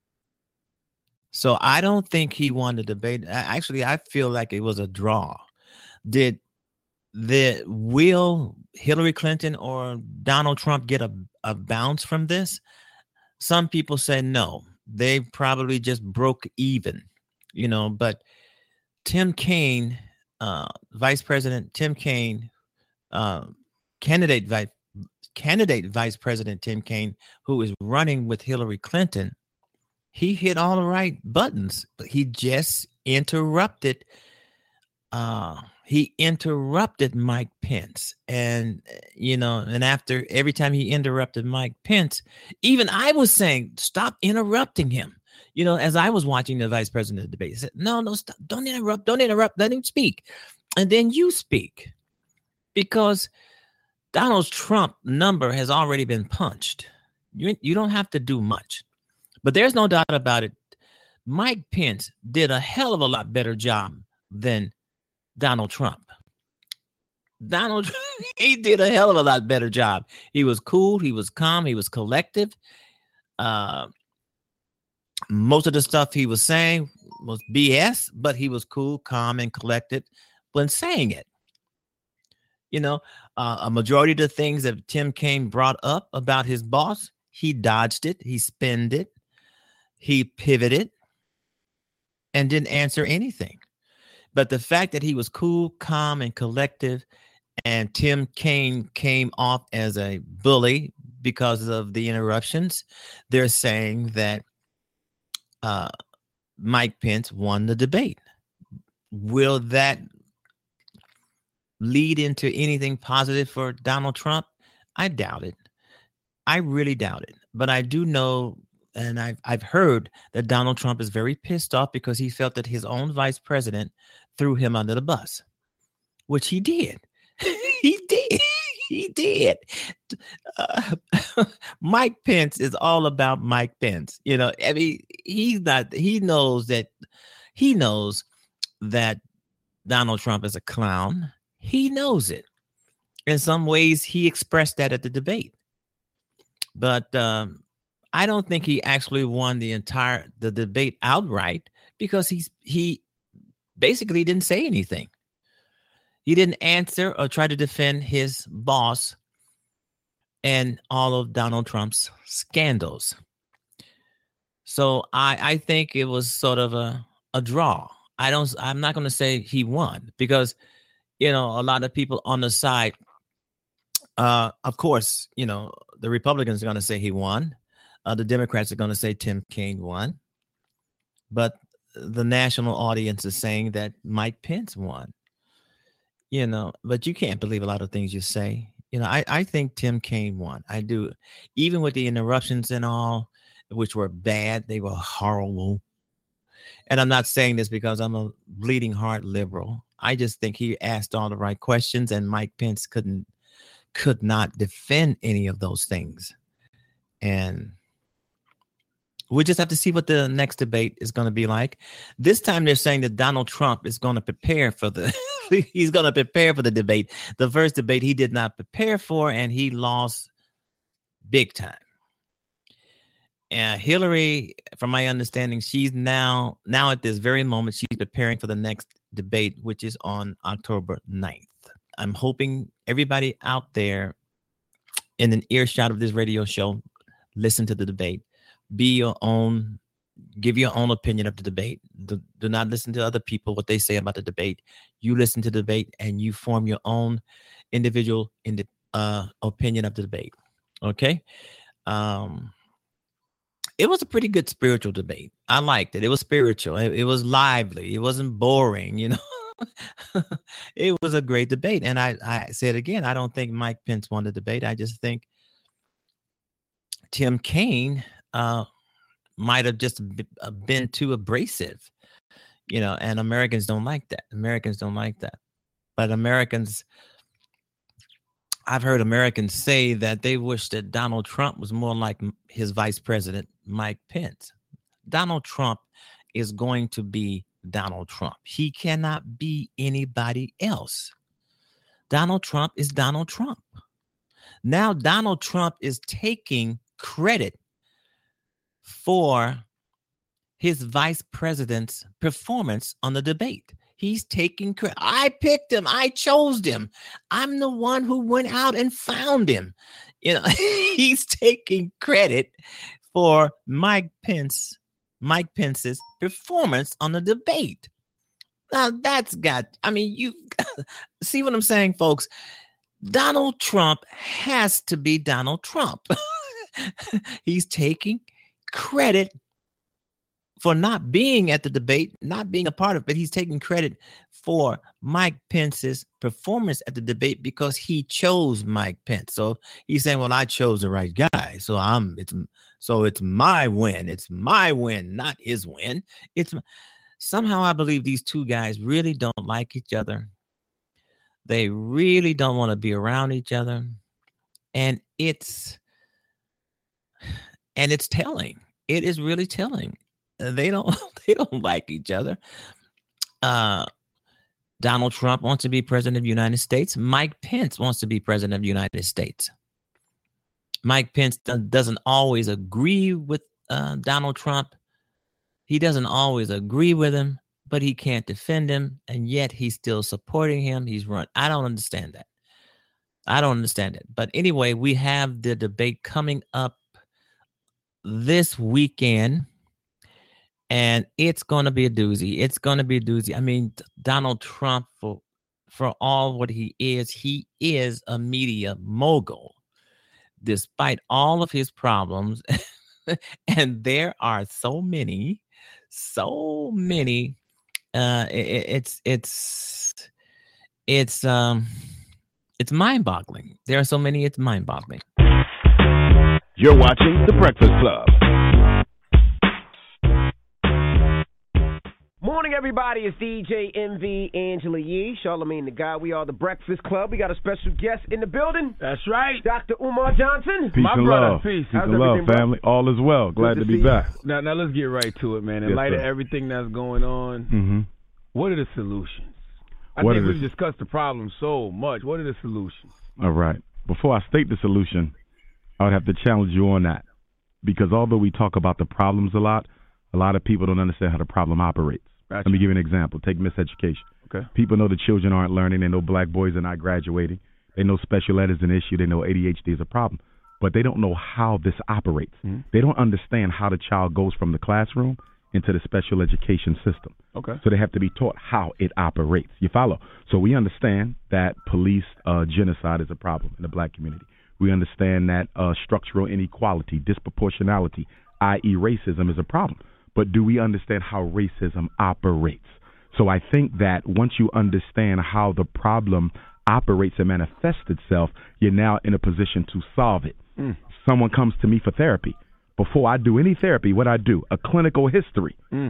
So I don't think he won the debate. Actually, I feel like it was a draw. Did the will Hillary Clinton or Donald Trump get a, a bounce from this? Some people say no. They probably just broke even, you know, but Tim Kaine, uh, Vice President Tim Kaine, uh, candidate vice candidate Vice President Tim Kaine, who is running with Hillary Clinton, he hit all the right buttons, but he just interrupted. Uh, he interrupted Mike Pence, and you know, and after every time he interrupted Mike Pence, even I was saying, "Stop interrupting him." You know, as I was watching the Vice President debate, I said, "No, no, stop! Don't interrupt! Don't interrupt! Let him speak, and then you speak," because Donald Trump number has already been punched. You, you don't have to do much. But there's no doubt about it. Mike Pence did a hell of a lot better job than Donald Trump. Donald, he did a hell of a lot better job. He was cool. He was calm. He was collective. Uh, most of the stuff he was saying was B S, but he was cool, calm, and collected when saying it. You know, uh, a majority of the things that Tim Kaine brought up about his boss, he dodged it, he spinned it, he pivoted, and didn't answer anything. But the fact that he was cool, calm, and collective, and Tim Kaine came off as a bully because of the interruptions, they're saying that uh, Mike Pence won the debate. Will that lead into anything positive for Donald Trump? I doubt it. I really doubt it. But I do know, and I've, I've heard that Donald Trump is very pissed off because he felt that his own vice president threw him under the bus, which he did. he did. He did. Uh, Mike Pence is all about Mike Pence. You know, I mean, he's not, he knows that, he knows that Donald Trump is a clown. He knows it. In some ways, he expressed that at the debate. But um, I don't think he actually won the entire the debate outright because he's he basically didn't say anything. He didn't answer or try to defend his boss and all of Donald Trump's scandals. So I, I think it was sort of a, a draw. I don't I'm not going to say he won because, you know, a lot of people on the side, uh, of course, you know, the Republicans are going to say he won. Uh, the Democrats are going to say Tim Kaine won. But the national audience is saying that Mike Pence won. You know, but you can't believe a lot of things you say. You know, I, I think Tim Kaine won. I do. Even with the interruptions and all, which were bad, they were horrible. And I'm not saying this because I'm a bleeding heart liberal. I just think he asked all the right questions, and Mike Pence couldn't, could not defend any of those things. And we just have to see what the next debate is going to be like. This time they're saying that Donald Trump is going to prepare for the, he's going to prepare for the debate. The first debate he did not prepare for, and he lost big time. And Hillary, from my understanding, she's now, now at this very moment, she's preparing for the next debate, which is on October ninth. I'm hoping everybody out there in an earshot of this radio show, listen to the debate, be your own, give your own opinion of the debate. Do, do not listen to other people, what they say about the debate. You listen to the debate and you form your own individual in the, uh, opinion of the debate. Okay. Um, It was a pretty good spiritual debate. I liked it. It was spiritual. It, it was lively. It wasn't boring, you know. It was a great debate. And I, I said again, I don't think Mike Pence won the debate. I just think Tim Kaine uh, might have just b- been too abrasive, you know, and Americans don't like that. Americans don't like that. But Americans, I've heard Americans say that they wish that Donald Trump was more like his vice president, Mike Pence. Donald Trump is going to be Donald Trump. He cannot be anybody else. Donald Trump is Donald Trump. Now Donald Trump is taking credit for his vice president's performance on the debate. He's taking credit. I picked him. I chose him. I'm the one who went out and found him. You know, he's taking credit for Mike Pence, Mike Pence's performance on the debate. Now that's got, I mean, you see what I'm saying, folks? Donald Trump has to be Donald Trump. He's taking credit for not being at the debate, not being a part of it, but he's taking credit for Mike Pence's performance at the debate because he chose Mike Pence. So he's saying, well, I chose the right guy. So I'm, it's, so it's my win. It's my win, not his win. It's somehow I believe these two guys really don't like each other. They really don't want to be around each other. And it's, and it's telling. It is really telling. They don't they don't like each other. Uh, Donald Trump wants to be president of the United States. Mike Pence wants to be president of the United States. Mike Pence doesn't always agree with uh, Donald Trump. He doesn't always agree with him, but he can't defend him, and yet he's still supporting him. He's run. I don't understand that. I don't understand it. But anyway, we have the debate coming up this weekend. And it's going to be a doozy. It's going to be a doozy. I mean, Donald Trump, for, for all what he is, he is a media mogul, despite all of his problems. And there are so many, so many. Uh, it, it's it's it's um it's mind-boggling. There are so many. It's mind-boggling. You're watching The Breakfast Club. Morning, everybody. It's D J M V, Angela Yee, Charlamagne the God. We are The Breakfast Club. We got a special guest in the building. That's right. Doctor Umar Johnson. Peace My and brother. love. Peace. Peace How's and love, family. bro? All is well. Glad Good to, to be see back. You. Now, now let's get right to it, man. In yes, light sir. of everything that's going on, mm-hmm. what are the solutions? I what think the... we've discussed the problem so much. What are the solutions? All right. Before I state the solution, I would have to challenge you on that. Because although we talk about the problems a lot, a lot of people don't understand how the problem operates. Gotcha. Let me give you an example. Take miseducation. Okay. People know the children aren't learning. They know black boys are not graduating. They know special ed is an issue. They know A D H D is a problem. But they don't know how this operates. Mm-hmm. They don't understand how the child goes from the classroom into the special education system. Okay. So they have to be taught how it operates. You follow? So we understand that police uh, genocide is a problem in the black community. We understand that uh, structural inequality, disproportionality, that is racism, is a problem. But do we understand how racism operates? So I think that once you understand how the problem operates and manifests itself, you're now in a position to solve it. Mm. Someone comes to me for therapy. Before I do any therapy, what I do, a clinical history. Mm.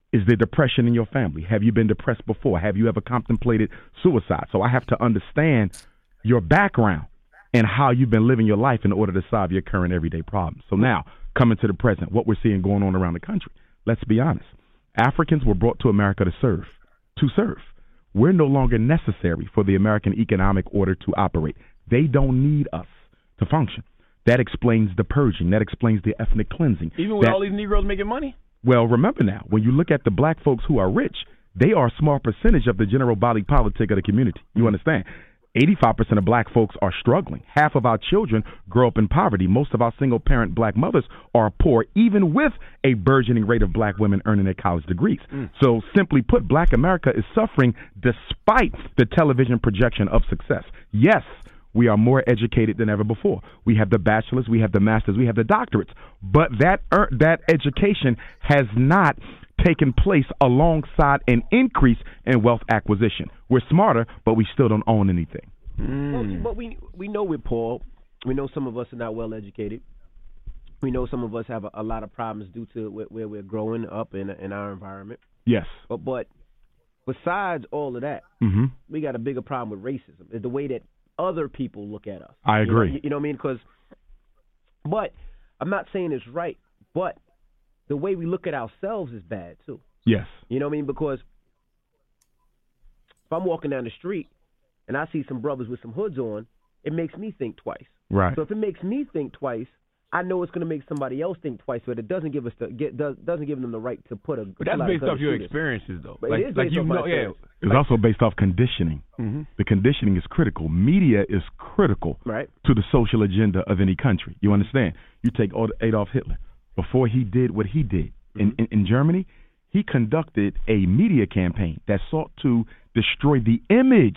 Is there depression in your family? Have you been depressed before? Have you ever contemplated suicide? So I have to understand your background and how you've been living your life in order to solve your current everyday problems. So now, coming to the present, what we're seeing going on around the country, let's be honest. Africans were brought to America to serve, to serve. We're no longer necessary for the American economic order to operate. They don't need us to function. That explains the purging. That explains the ethnic cleansing. Even with that, all these Negroes making money? Well, remember now, when you look at the black folks who are rich, they are a small percentage of the general body politic of the community. You understand? eighty-five percent of black folks are struggling. Half of our children grow up in poverty. Most of our single-parent black mothers are poor, even with a burgeoning rate of black women earning their college degrees. Mm. So simply put, black America is suffering despite the television projection of success. Yes, we are more educated than ever before. We have the bachelors, we have the masters, we have the doctorates. But that er- that education has not taken place alongside an increase in wealth acquisition. We're smarter, but we still don't own anything. Mm. Well, but we we know we're poor. We know some of us are not well educated. We know some of us have a, a lot of problems due to where, where we're growing up in in our environment. Yes. But but besides all of that, mm-hmm. we got a bigger problem with racism. Is the way that other people look at us. I agree. You know, you know what I mean? Because, but I'm not saying it's right, but the way we look at ourselves is bad too. Yes. You know what I mean? Because if I'm walking down the street and I see some brothers with some hoods on, it makes me think twice. Right. So if it makes me think twice, I know it's going to make somebody else think twice, but it doesn't give us the get does, doesn't give them the right to put a. But that's based off your experiences, though. But like, it is like based you off know, my yeah. It's like, also based off conditioning. Mm-hmm. The conditioning is critical. Media is critical right. to the social agenda of any country. You understand? You take Adolf Hitler. Before he did what he did mm-hmm. in, in, in Germany, he conducted a media campaign that sought to destroy the image,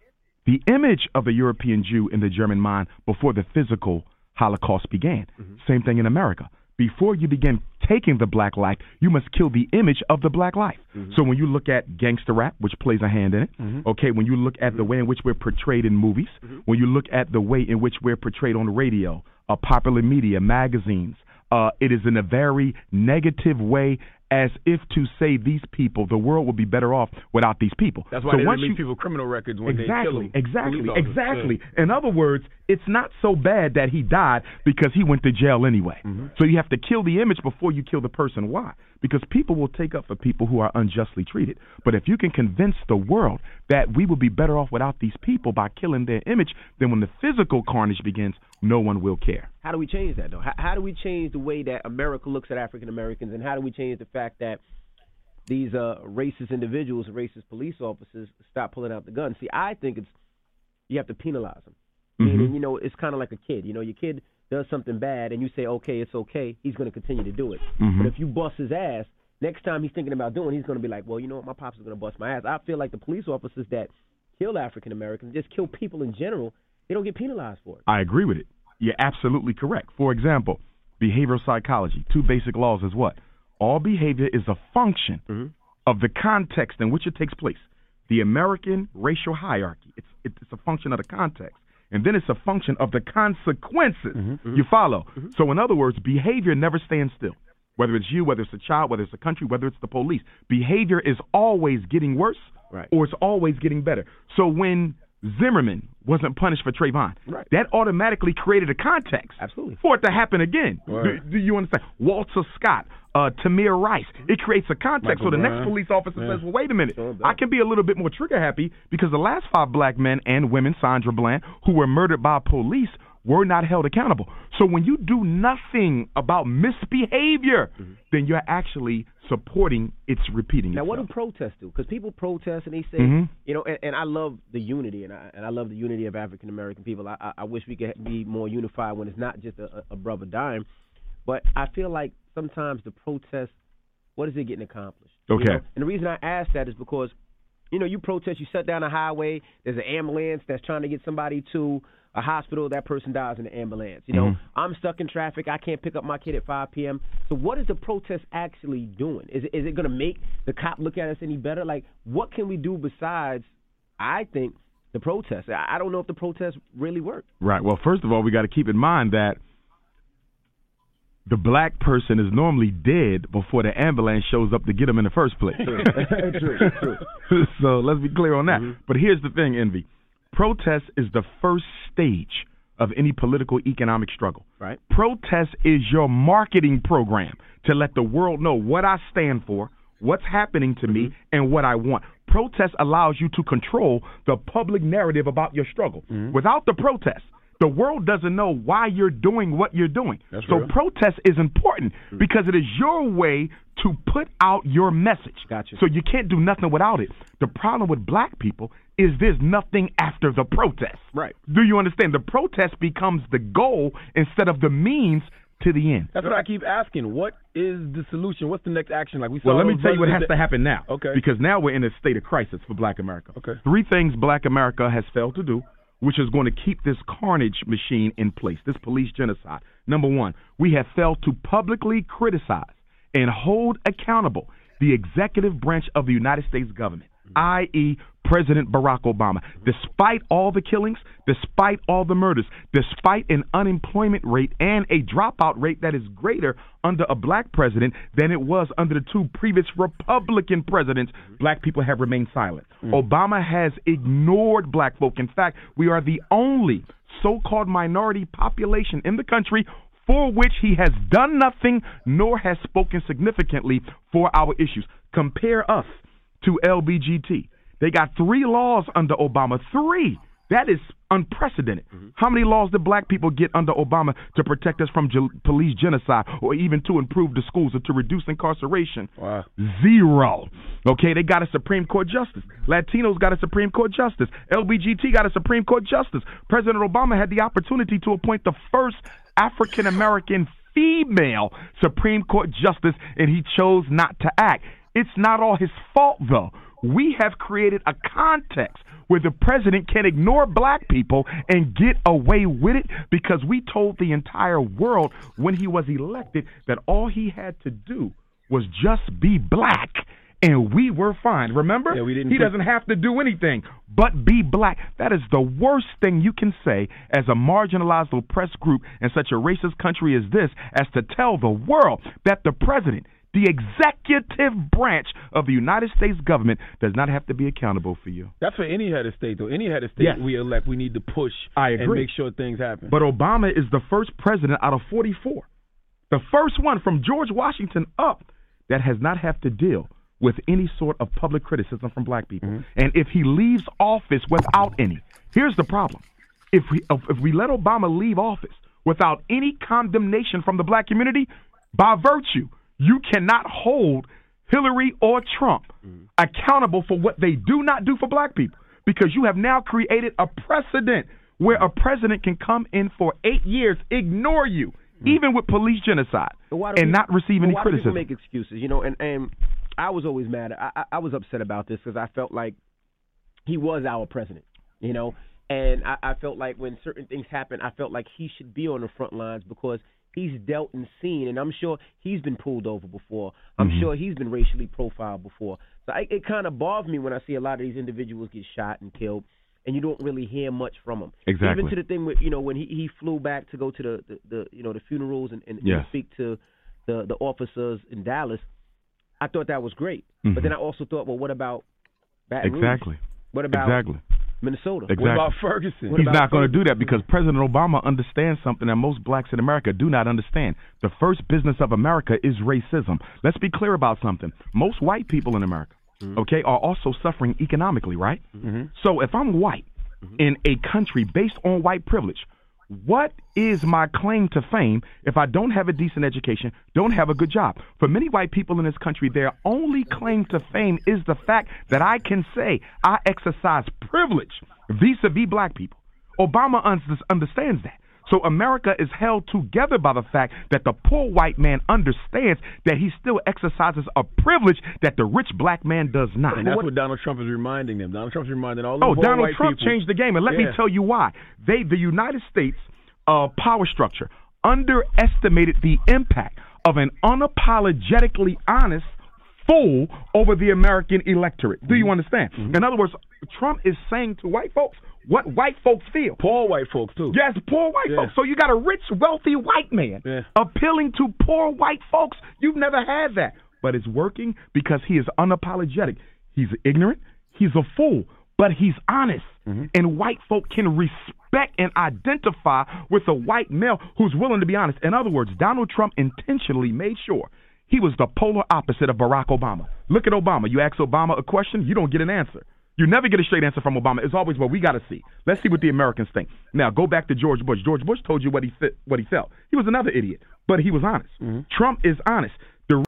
the image of the European Jew in the German mind before the physical Holocaust began. Mm-hmm. Same thing in America. Before you begin taking the black life, you must kill the image of the black life. Mm-hmm. So when you look at gangster rap, which plays a hand in it, mm-hmm. okay, when you look at mm-hmm. the way in which we're portrayed in movies, mm-hmm. when you look at the way in which we're portrayed on the radio, uh, popular media, magazines, uh, it is in a very negative way, as if to say these people, the world would be better off without these people. That's why so they once release you, people criminal records when exactly, they kill them. Exactly, exactly. Yeah. In other words, it's not so bad that he died because he went to jail anyway. Mm-hmm. So you have to kill the image before you kill the person. Why? Because people will take up for people who are unjustly treated. But if you can convince the world that we will be better off without these people by killing their image, then when the physical carnage begins, no one will care. How do we change that, though? How, how do we change the way that America looks at African Americans, and how do we change the fact that these uh, racist individuals, racist police officers, stop pulling out the guns? See, I think it's you have to penalize them. Mm-hmm. Meaning, you know, it's kind of like a kid. You know, your kid does something bad, and you say, okay, it's okay. He's going to continue to do it. Mm-hmm. But if you bust his ass, next time he's thinking about doing it, he's going to be like, well, you know what, my pops is going to bust my ass. I feel like the police officers that kill African Americans, just kill people in general, they don't get penalized for it. I agree with it. You're absolutely correct. For example, behavioral psychology, two basic laws is what? All behavior is a function mm-hmm. of the context in which it takes place. The American racial hierarchy, it's, it's a function of the context. And then it's a function of the consequences. Mm-hmm. You follow? Mm-hmm. So in other words, behavior never stands still. Whether it's you, whether it's a child, whether it's a country, whether it's the police. Behavior is always getting worse right. or it's always getting better. So when Zimmerman wasn't punished for Trayvon, right. that automatically created a context Absolutely. for it to happen again. Right. Do, do you understand? Walter Scott, uh, Tamir Rice, it creates a context. Michael so the Brown. next police officer yeah. says, well, wait a minute, So I can be a little bit more trigger happy because the last five black men and women, Sandra Bland, who were murdered by police, were not held accountable. So when you do nothing about misbehavior, mm-hmm. then you're actually supporting its repeating now, itself. what do protests do? Because people protest and they say, mm-hmm. you know, and, and I love the unity, and I and I love the unity of African American people. I, I, I wish we could be more unified when it's not just a, a brother dying. But I feel like sometimes the protest, what is it getting accomplished? Okay. You know? And the reason I ask that is because, you know, you protest, you shut down a highway, there's an ambulance that's trying to get somebody to a hospital, that person dies in the ambulance. You know, mm-hmm. I'm stuck in traffic, I can't pick up my kid at five p.m. So what is the protest actually doing? Is it, is it going to make the cop look at us any better? Like, what can we do besides, I think, the protest? I don't know if the protests really work. Right. Well, first of all, we got to keep in mind that the black person is normally dead before the ambulance shows up to get him in the first place. True. True. True. So let's be clear on that. Mm-hmm. But here's the thing, Envy. Protest is the first stage of any political economic struggle. Right. Protest is your marketing program to let the world know what I stand for, what's happening to mm-hmm. me, and what I want. Protest allows you to control the public narrative about your struggle. Mm-hmm. Without the protest, the world doesn't know why you're doing what you're doing. That's so real. Protest is important mm-hmm. because it is your way to put out your message. Gotcha. So you can't do nothing without it. The problem with black people is there's nothing after the protest. Right. Do you understand? The protest becomes the goal instead of the means to the end. That's what I keep asking. What is the solution? What's the next action? Like we saw. Well, let me tell you what has to happen now. Okay. Because now we're in a state of crisis for black America. Okay. Three things black America has failed to do, which is going to keep this carnage machine in place, this police genocide. Number one, we have failed to publicly criticize and hold accountable the executive branch of the United States government, that is. President Barack Obama. Despite all the killings, despite all the murders, despite an unemployment rate and a dropout rate that is greater under a black president than it was under the two previous Republican presidents, black people have remained silent. Mm. Obama has ignored black folk. In fact, we are the only so-called minority population in the country for which he has done nothing nor has spoken significantly for our issues. Compare us to L G B T. They got three laws under Obama. Three. That is unprecedented. Mm-hmm. How many laws did black people get under Obama to protect us from ge- police genocide or even to improve the schools or to reduce incarceration? Wow. Zero. Okay, they got a Supreme Court justice. Latinos got a Supreme Court justice. L G B T got a Supreme Court justice. President Obama had the opportunity to appoint the first African-American female Supreme Court justice, and he chose not to act. It's not all his fault, though. We have created a context where the president can ignore black people and get away with it because we told the entire world when he was elected that all he had to do was just be black and we were fine. Remember? Yeah, we didn't he put- doesn't have to do anything but be black. That is the worst thing you can say as a marginalized, oppressed group in such a racist country as this, as to tell the world that the president, the executive branch of the United States government, does not have to be accountable for you. That's for any head of state, though. Any head of state Yes. we elect, we need to push I agree. and make sure things happen. But Obama is the first president out of forty-four, the first one from George Washington up, that has not have to deal with any sort of public criticism from black people. Mm-hmm. And if he leaves office without any, here's the problem. If we, if we let Obama leave office without any condemnation from the black community, by virtue, you cannot hold Hillary or Trump mm. accountable for what they do not do for black people, because you have now created a precedent where a president can come in for eight years, ignore you, mm. even with police genocide, and we, not receive any why criticism. Why do people make excuses? You know, and, and I was always mad. I, I was upset about this because I felt like he was our president, you know, and I, I felt like when certain things happen, I felt like he should be on the front lines because he's dealt and seen, and I'm sure he's been pulled over before. I'm mm-hmm. sure he's been racially profiled before. So I, it kind of bothers me when I see a lot of these individuals get shot and killed, and you don't really hear much from them. Exactly. Even to the thing with, you know, when he, he flew back to go to the, the, the you know the funerals and, and, yes. and speak to the the officers in Dallas, I thought that was great. Mm-hmm. But then I also thought, well, what about Baton Rouge? Exactly. What about exactly. Minnesota? Exactly. What about Ferguson? He's about not going to Ferguson? do that because President Obama understands something that most blacks in America do not understand. The first business of America is racism. Let's be clear about something. Most white people in America, mm-hmm. okay, are also suffering economically, right? Mm-hmm. So if I'm white mm-hmm. in a country based on white privilege, what is my claim to fame if I don't have a decent education, don't have a good job? For many white people in this country, their only claim to fame is the fact that I can say I exercise privilege vis-a-vis black people. Obama un- understands that. So America is held together by the fact that the poor white man understands that he still exercises a privilege that the rich black man does not. And that's what, what Donald Trump is reminding them. Donald Trump's reminding all the Oh, poor Donald white Trump people. changed the game, and let yeah. me tell you why. They, the United States uh, power structure, underestimated the impact of an unapologetically honest fool over the American electorate. Do you understand? Mm-hmm. In other words, Trump is saying to white folks what white folks feel. Poor white folks, too. Yes, poor white yeah. folks. So you got a rich, wealthy white man yeah. appealing to poor white folks. You've never had that. But it's working because he is unapologetic. He's ignorant. He's a fool. But he's honest. Mm-hmm. And white folk can respect and identify with a white male who's willing to be honest. In other words, Donald Trump intentionally made sure he was the polar opposite of Barack Obama. Look at Obama. You ask Obama a question, you don't get an answer. You never get a straight answer from Obama. It's always, well, we got to see. Let's see what the Americans think. Now, go back to George Bush. George Bush told you what he fit, what he felt. He was another idiot, but he was honest. Mm-hmm. Trump is honest. The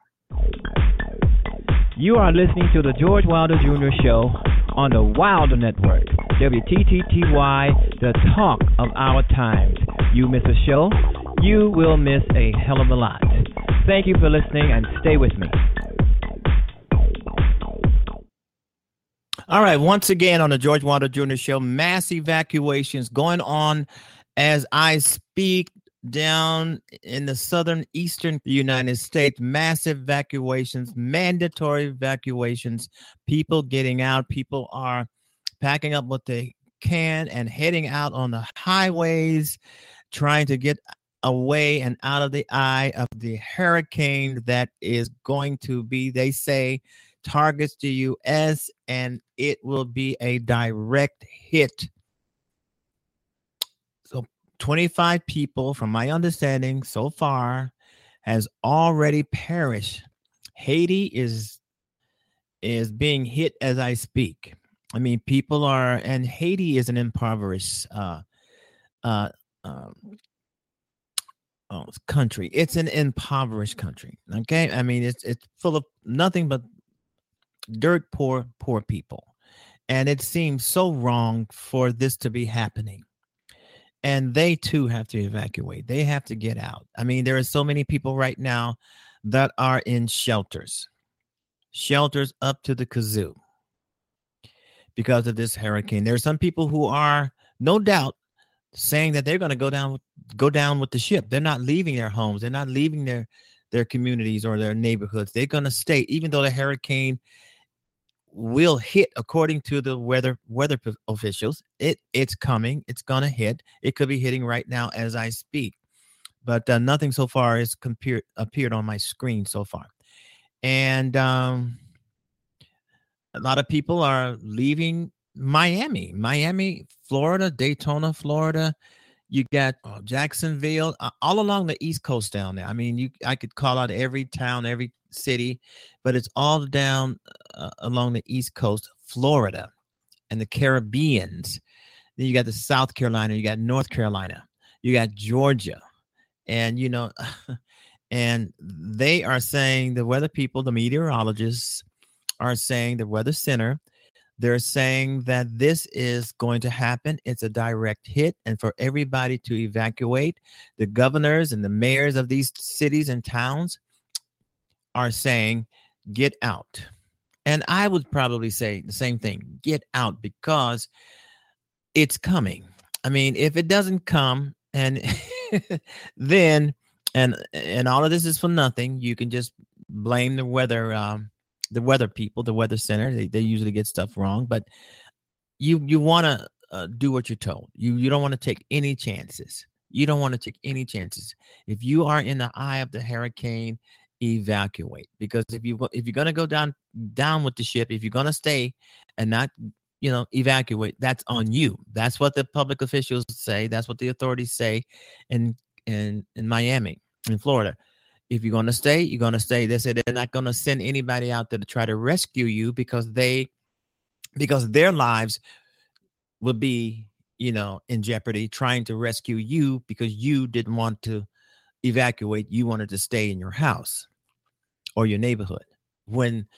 You are listening to the George Wilder Junior Show on the Wilder Network, W T T T Y, the talk of our times. You miss a show, you will miss a hell of a lot. Thank you for listening, and stay with me. All right, once again on the George Wilder Junior Show, mass evacuations going on as I speak down in the southern eastern United States. Massive evacuations, mandatory evacuations, people getting out. People are packing up what they can and heading out on the highways, trying to get away and out of the eye of the hurricane that is going to be, they say, targets the U S, and it will be a direct hit. So twenty-five people, from my understanding so far, has already perished. Haiti is is being hit as I speak. I mean, people are, and Haiti is an impoverished uh, uh, um, oh, country. It's an impoverished country. Okay, I mean, it's it's full of nothing but dirt poor, poor people, and it seems so wrong for this to be happening. And they too have to evacuate. They have to get out. I mean, there are so many people right now that are in shelters, shelters up to the kazoo because of this hurricane. There are some people who are, no doubt, saying that they're going to go down, go down with the ship. They're not leaving their homes. They're not leaving their, their communities or their neighborhoods. They're going to stay, even though the hurricane will hit, according to the weather weather officials. It it's coming. It's gonna hit. It could be hitting right now as I speak, but uh, nothing so far has compared, appeared on my screen so far. And um, a lot of people are leaving Miami, Miami, Florida, Daytona, Florida. You got uh, Jacksonville, uh, all along the East Coast down there. I mean, you I could call out every town, every city, but it's all down uh, along the East Coast, Florida and the Caribbeans. Then you got the South Carolina, you got North Carolina, you got Georgia, and you know, and they are saying, the weather people, the meteorologists are saying, the Weather Center, they're saying that this is going to happen. It's a direct hit, and for everybody to evacuate. The governors and the mayors of these cities and towns are saying, get out. And I would probably say the same thing, get out, because it's coming. I mean, if it doesn't come, and then, and and all of this is for nothing, you can just blame the weather, um, the weather people, the Weather Center. They, they usually get stuff wrong, but you you want to uh, do what you're told. You you don't want to take any chances. You don't want to take any chances. If you are in the eye of the hurricane, evacuate, because if you if you're gonna go down down with the ship, if you're gonna stay and not, you know, evacuate, that's on you. That's what the public officials say. That's what the authorities say in in in Miami, in Florida. If you're gonna stay, you're gonna stay. They say they're not gonna send anybody out there to try to rescue you, because they because their lives would be, you know, in jeopardy trying to rescue you, because you didn't want to evacuate. You wanted to stay in your house or your neighborhood, when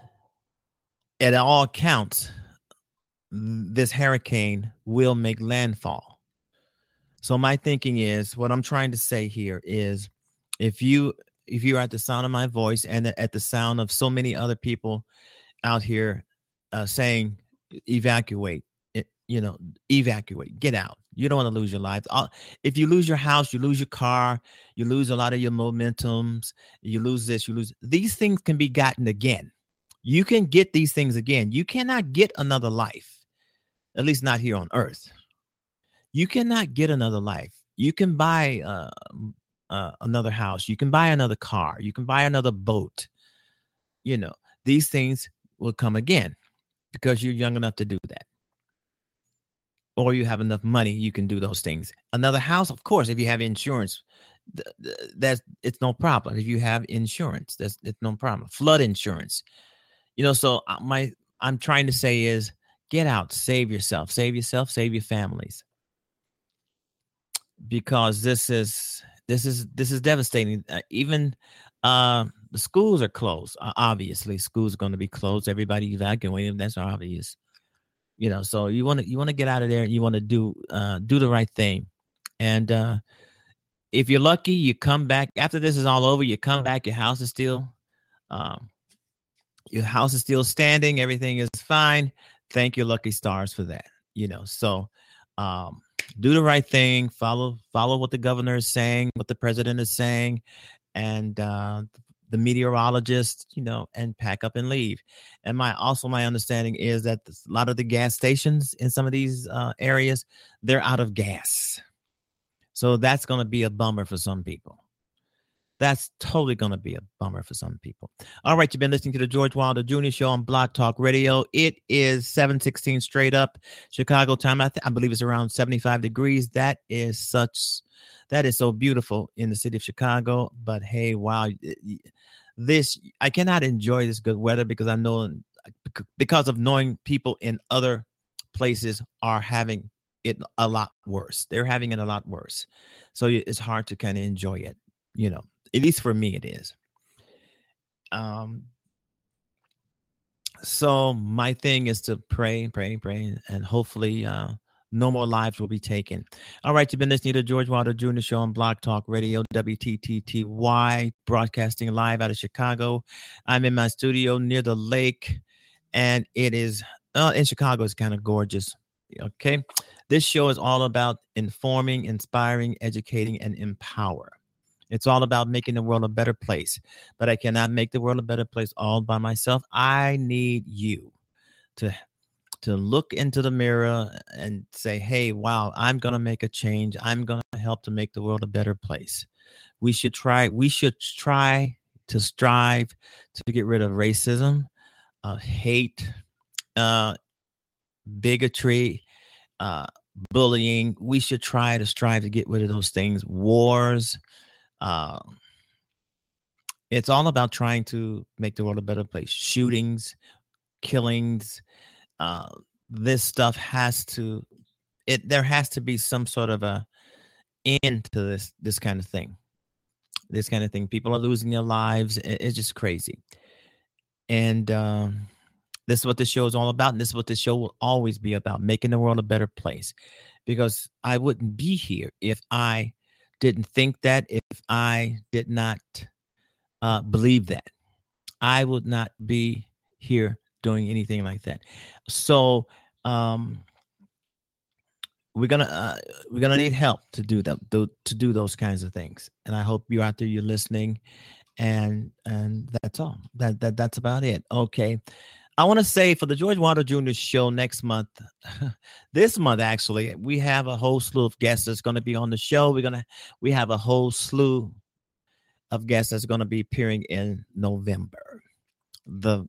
at all counts this hurricane will make landfall. So my thinking is, what I'm trying to say here is, if you if you're at the sound of my voice and at the sound of so many other people out here uh, saying evacuate, it, you know, evacuate, get out, You don't want to lose your life. Uh, If you lose your house, you lose your car, you lose a lot of your momentums, you lose this, you lose these things can be gotten again. You can get these things again. You cannot get another life, at least not here on earth. You cannot get another life. You can buy uh, uh, another house. You can buy another car. You can buy another boat. You know, these things will come again because you're young enough to do that. Or you have enough money, you can do those things. Another house, of course, if you have insurance, th- th- that's it's no problem. If you have insurance, that's it's no problem. Flood insurance, you know. So uh, my I'm trying to say is get out, save yourself, save yourself, save your families, because this is this is this is devastating. Uh, even uh, the schools are closed. Uh, obviously, schools are going to be closed. Everybody evacuated. That's obvious. You know, so you want to you want to get out of there and you want to do uh, do the right thing. And uh, if you're lucky, you come back after this is all over. You come back, your house is still um, your house is still standing. Everything is fine. Thank your lucky stars for that. You know, so um, do the right thing. Follow follow what the governor is saying, what the president is saying, and uh, the meteorologist, you know, and pack up and leave. And my also my understanding is that a lot of the gas stations in some of these uh, areas, they're out of gas. So that's going to be a bummer for some people. That's totally going to be a bummer for some people. All right, you've been listening to the George Wilder Junior Show on Blog Talk Radio. It is seven sixteen straight up Chicago time. I, th- I believe it's around seventy-five degrees. That is such, that is so beautiful in the city of Chicago. But hey, wow, this, I cannot enjoy this good weather because I know, because of knowing people in other places are having it a lot worse. They're having it a lot worse. So it's hard to kind of enjoy it, you know. At least for me, it is. Um, so my thing is to pray, pray, pray, and hopefully uh, no more lives will be taken. All right, you've been listening to George Wilder Junior Show on Blog Talk Radio, W T T T Y, broadcasting live out of Chicago. I'm in my studio near the lake, and it is, uh, in Chicago, it's kind of gorgeous. Okay, this show is all about informing, inspiring, educating, and empower. It's all about making the world a better place, but I cannot make the world a better place all by myself. I need you to, to look into the mirror and say, hey, wow, I'm going to make a change. I'm going to help to make the world a better place. We should try, we should try to strive to get rid of racism, uh, hate, uh, bigotry, uh, bullying. We should try to strive to get rid of those things, wars. Uh, it's all about trying to make the world a better place. Shootings, killings, uh, this stuff has to, it, there has to be some sort of a end to this, this kind of thing. This kind of thing. People are losing their lives. It, it's just crazy. And um, this is what this show is all about. And this is what this show will always be about, making the world a better place. Because I wouldn't be here if I didn't think that, if I did not uh, believe that. I would not be here doing anything like that. So um, we're gonna uh, we're gonna need help to do that, to, to do those kinds of things. And I hope you're out there, you're listening, and and that's all. That that that's about it. Okay. I want to say for the George Wilder Junior Show next month, this month actually, we have a whole slew of guests that's going to be on the show. We're gonna we have a whole slew of guests that's going to be appearing in November. The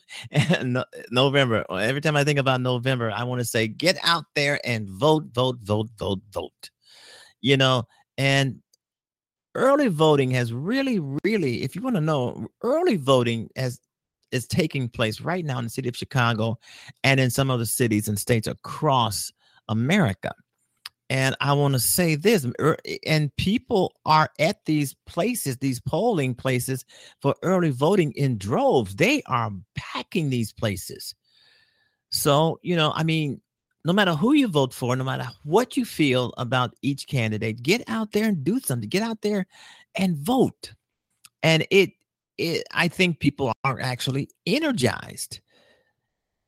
November. Every time I think about November, I want to say get out there and vote, vote, vote, vote, vote. You know, and early voting has really, really, if you want to know, early voting has. is taking place right now in the city of Chicago and in some other cities and states across America. And I want to say this, and people are at these places, these polling places for early voting in droves. They are packing these places. So, you know, I mean, no matter who you vote for, no matter what you feel about each candidate, get out there and do something. Get out there and vote. And it, It, I think people are actually energized.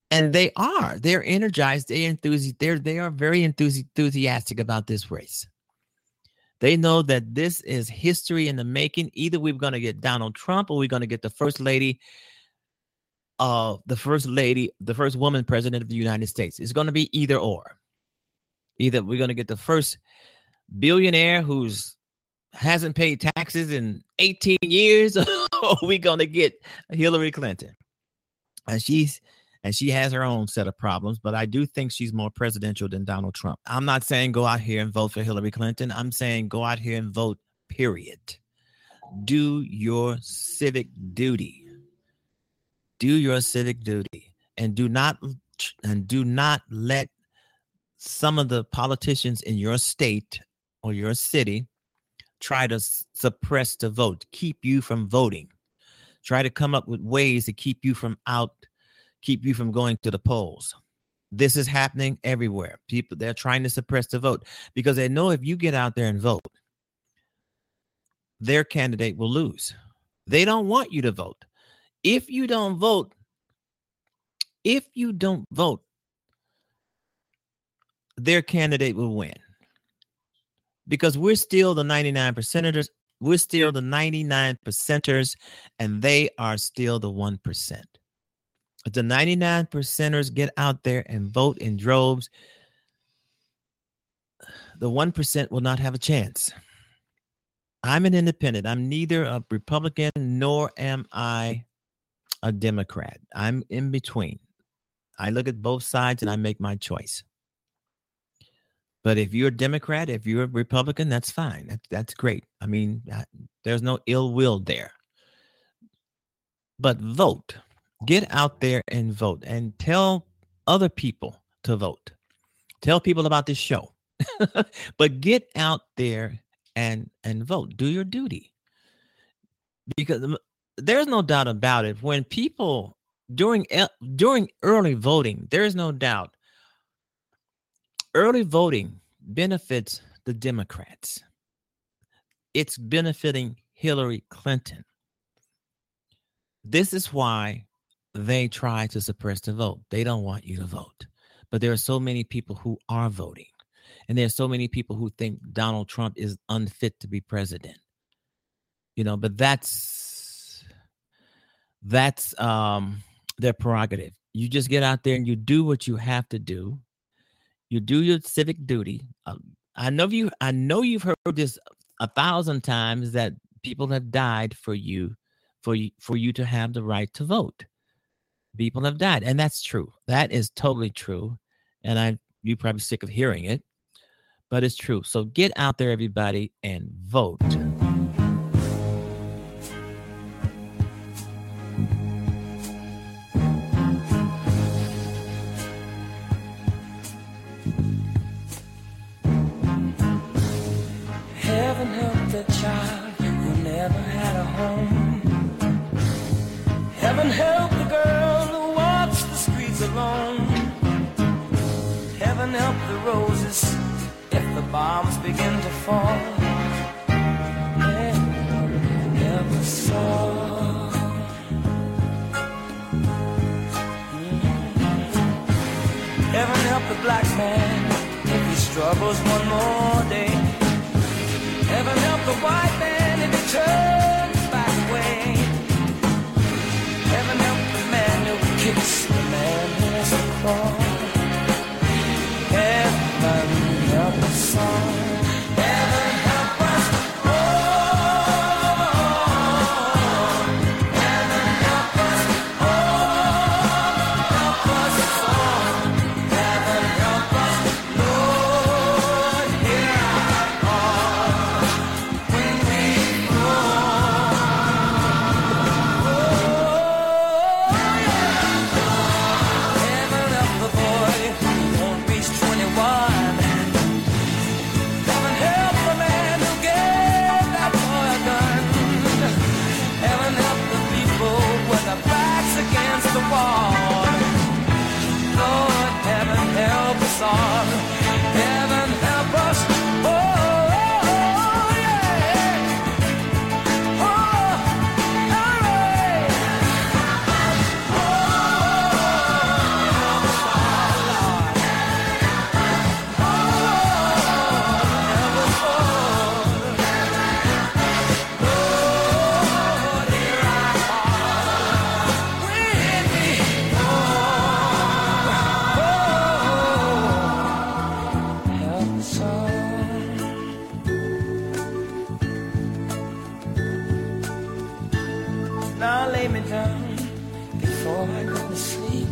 And they are. They're energized. They're enthusi- they're, they are very enthusi- enthusiastic about this race. They know that this is history in the making. Either we're going to get Donald Trump or we're going to get the first lady, uh, the first lady, the first woman president of the United States. It's going to be either or. Either we're going to get the first billionaire who's hasn't paid taxes in eighteen years, or we're going to get Hillary Clinton. And she's and she has her own set of problems, but I do think she's more presidential than Donald Trump. I'm not saying go out here and vote for Hillary Clinton. I'm saying go out here and vote, period. Do your civic duty. Do your civic duty. And do not and do not let some of the politicians in your state or your city try to s- suppress the vote, keep you from voting, try to come up with ways to keep you from out, keep you from going to the polls. This is happening everywhere. People, they're trying to suppress the vote because they know if you get out there and vote, their candidate will lose. They don't want you to vote. If you don't vote, if you don't vote, their candidate will win. Because we're still the ninety-nine percenters, we're still the ninety-nine percenters, and they are still the one percent. If the ninety-nine percenters get out there and vote in droves, the one percent will not have a chance. I'm an independent. I'm neither a Republican nor am I a Democrat. I'm in between. I look at both sides and I make my choice. But if you're a Democrat, if you're a Republican, that's fine. That, that's great. I mean, there's no ill will there. But vote. Get out there and vote and tell other people to vote. Tell people about this show. But get out there and, and vote. Do your duty. Because there's no doubt about it. When people, during, during early voting, there's no doubt. Early voting benefits the Democrats. It's benefiting Hillary Clinton. This is why they try to suppress the vote. They don't want you to vote. But there are so many people who are voting. And there are so many people who think Donald Trump is unfit to be president. You know, but that's that's um, their prerogative. You just get out there and you do what you have to do. You do your civic duty. Um, I know you. I know you've heard this a thousand times that people have died for you, for you, for you to have the right to vote. People have died, and that's true. That is totally true. And I, you're probably sick of hearing it, but it's true. So get out there, everybody, and vote. Heaven help the child who never had a home. Heaven help the girl who walks the streets alone. Heaven help the roses if the bombs begin to fall. Heaven help us all. Heaven help the black man if he struggles one more day. Heaven help the white man if he turns back away. Heaven help the man who kicks the man who has a claw. Heaven help us all. Heaven help us all. Heaven help us all. Help us all. Heaven help us, Lord, hear our call when we fall. Heaven help the I lay me down before I go to sleep.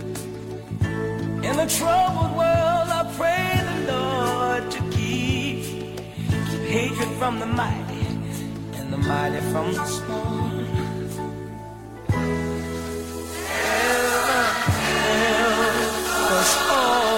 In a troubled world, I pray the Lord to keep, keep hatred from the mighty and the mighty from the small. Heaven help us all.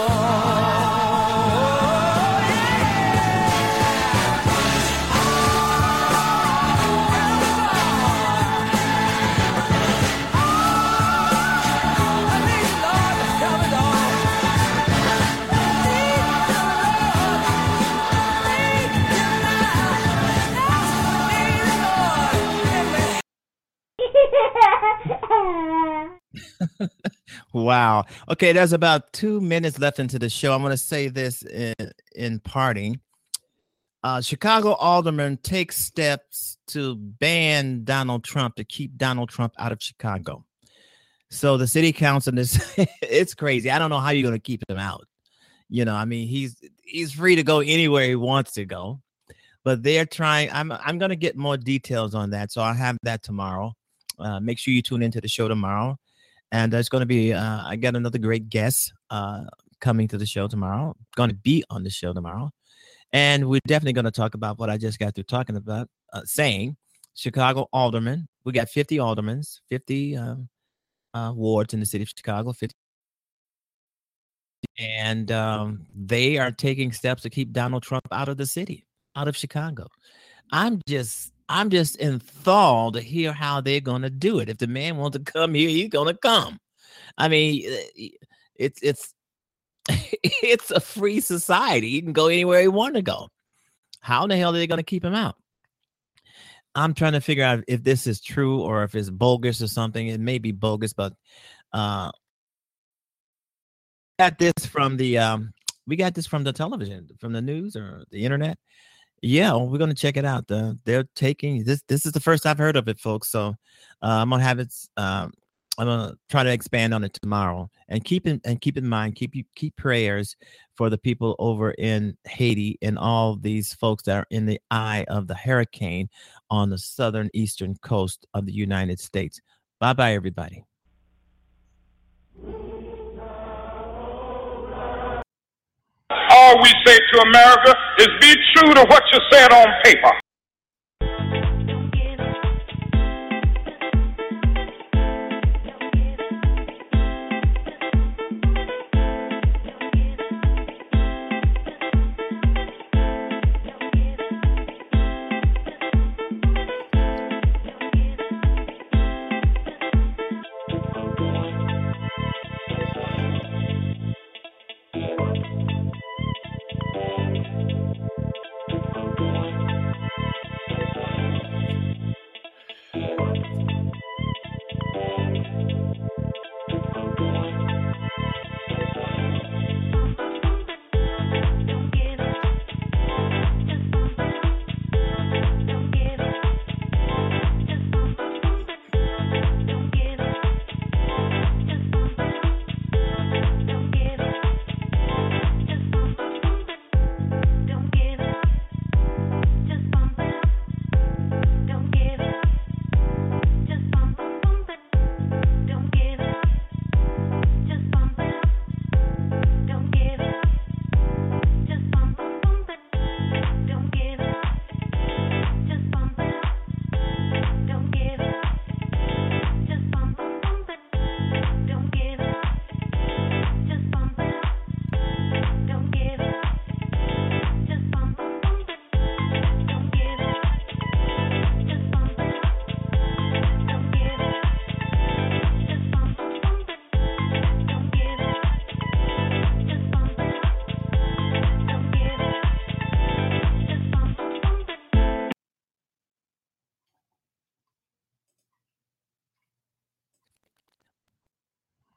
Wow. Okay, there's about two minutes left into the show. I'm going to say this in, in parting. Uh, Chicago alderman takes steps to ban Donald Trump, to keep Donald Trump out of Chicago. So the city council is, it's crazy. I don't know how you're going to keep him out. You know, I mean, he's he's free to go anywhere he wants to go. But they're trying. I'm I'm going to get more details on that. So I'll have that tomorrow. Uh, make sure you tune into the show tomorrow. And there's going to be, uh, I got another great guest uh, coming to the show tomorrow, going to be on the show tomorrow. And we're definitely going to talk about what I just got through talking about, uh, saying Chicago aldermen. We got fifty aldermen, fifty uh, uh, wards in the city of Chicago, fifty. And um, they are taking steps to keep Donald Trump out of the city, out of Chicago. I'm just I'm just enthralled to hear how they're going to do it. If the man wants to come here, he's going to come. I mean, it's it's it's a free society. He can go anywhere he wants to go. How the hell are they going to keep him out? I'm trying to figure out if this is true or if it's bogus or something. It may be bogus, but uh, got this from the um, we got this from the television, from the news or the internet. Yeah, well, we're going to check it out. Uh, they're taking this. This is the first I've heard of it, folks. So uh, I'm going to have it. Um, I'm going to try to expand on it tomorrow. And keep in and keep in mind, keep keep prayers for the people over in Haiti and all these folks that are in the eye of the hurricane on the southern eastern coast of the United States. Bye bye, everybody. All we say to America is be true to what you said on paper.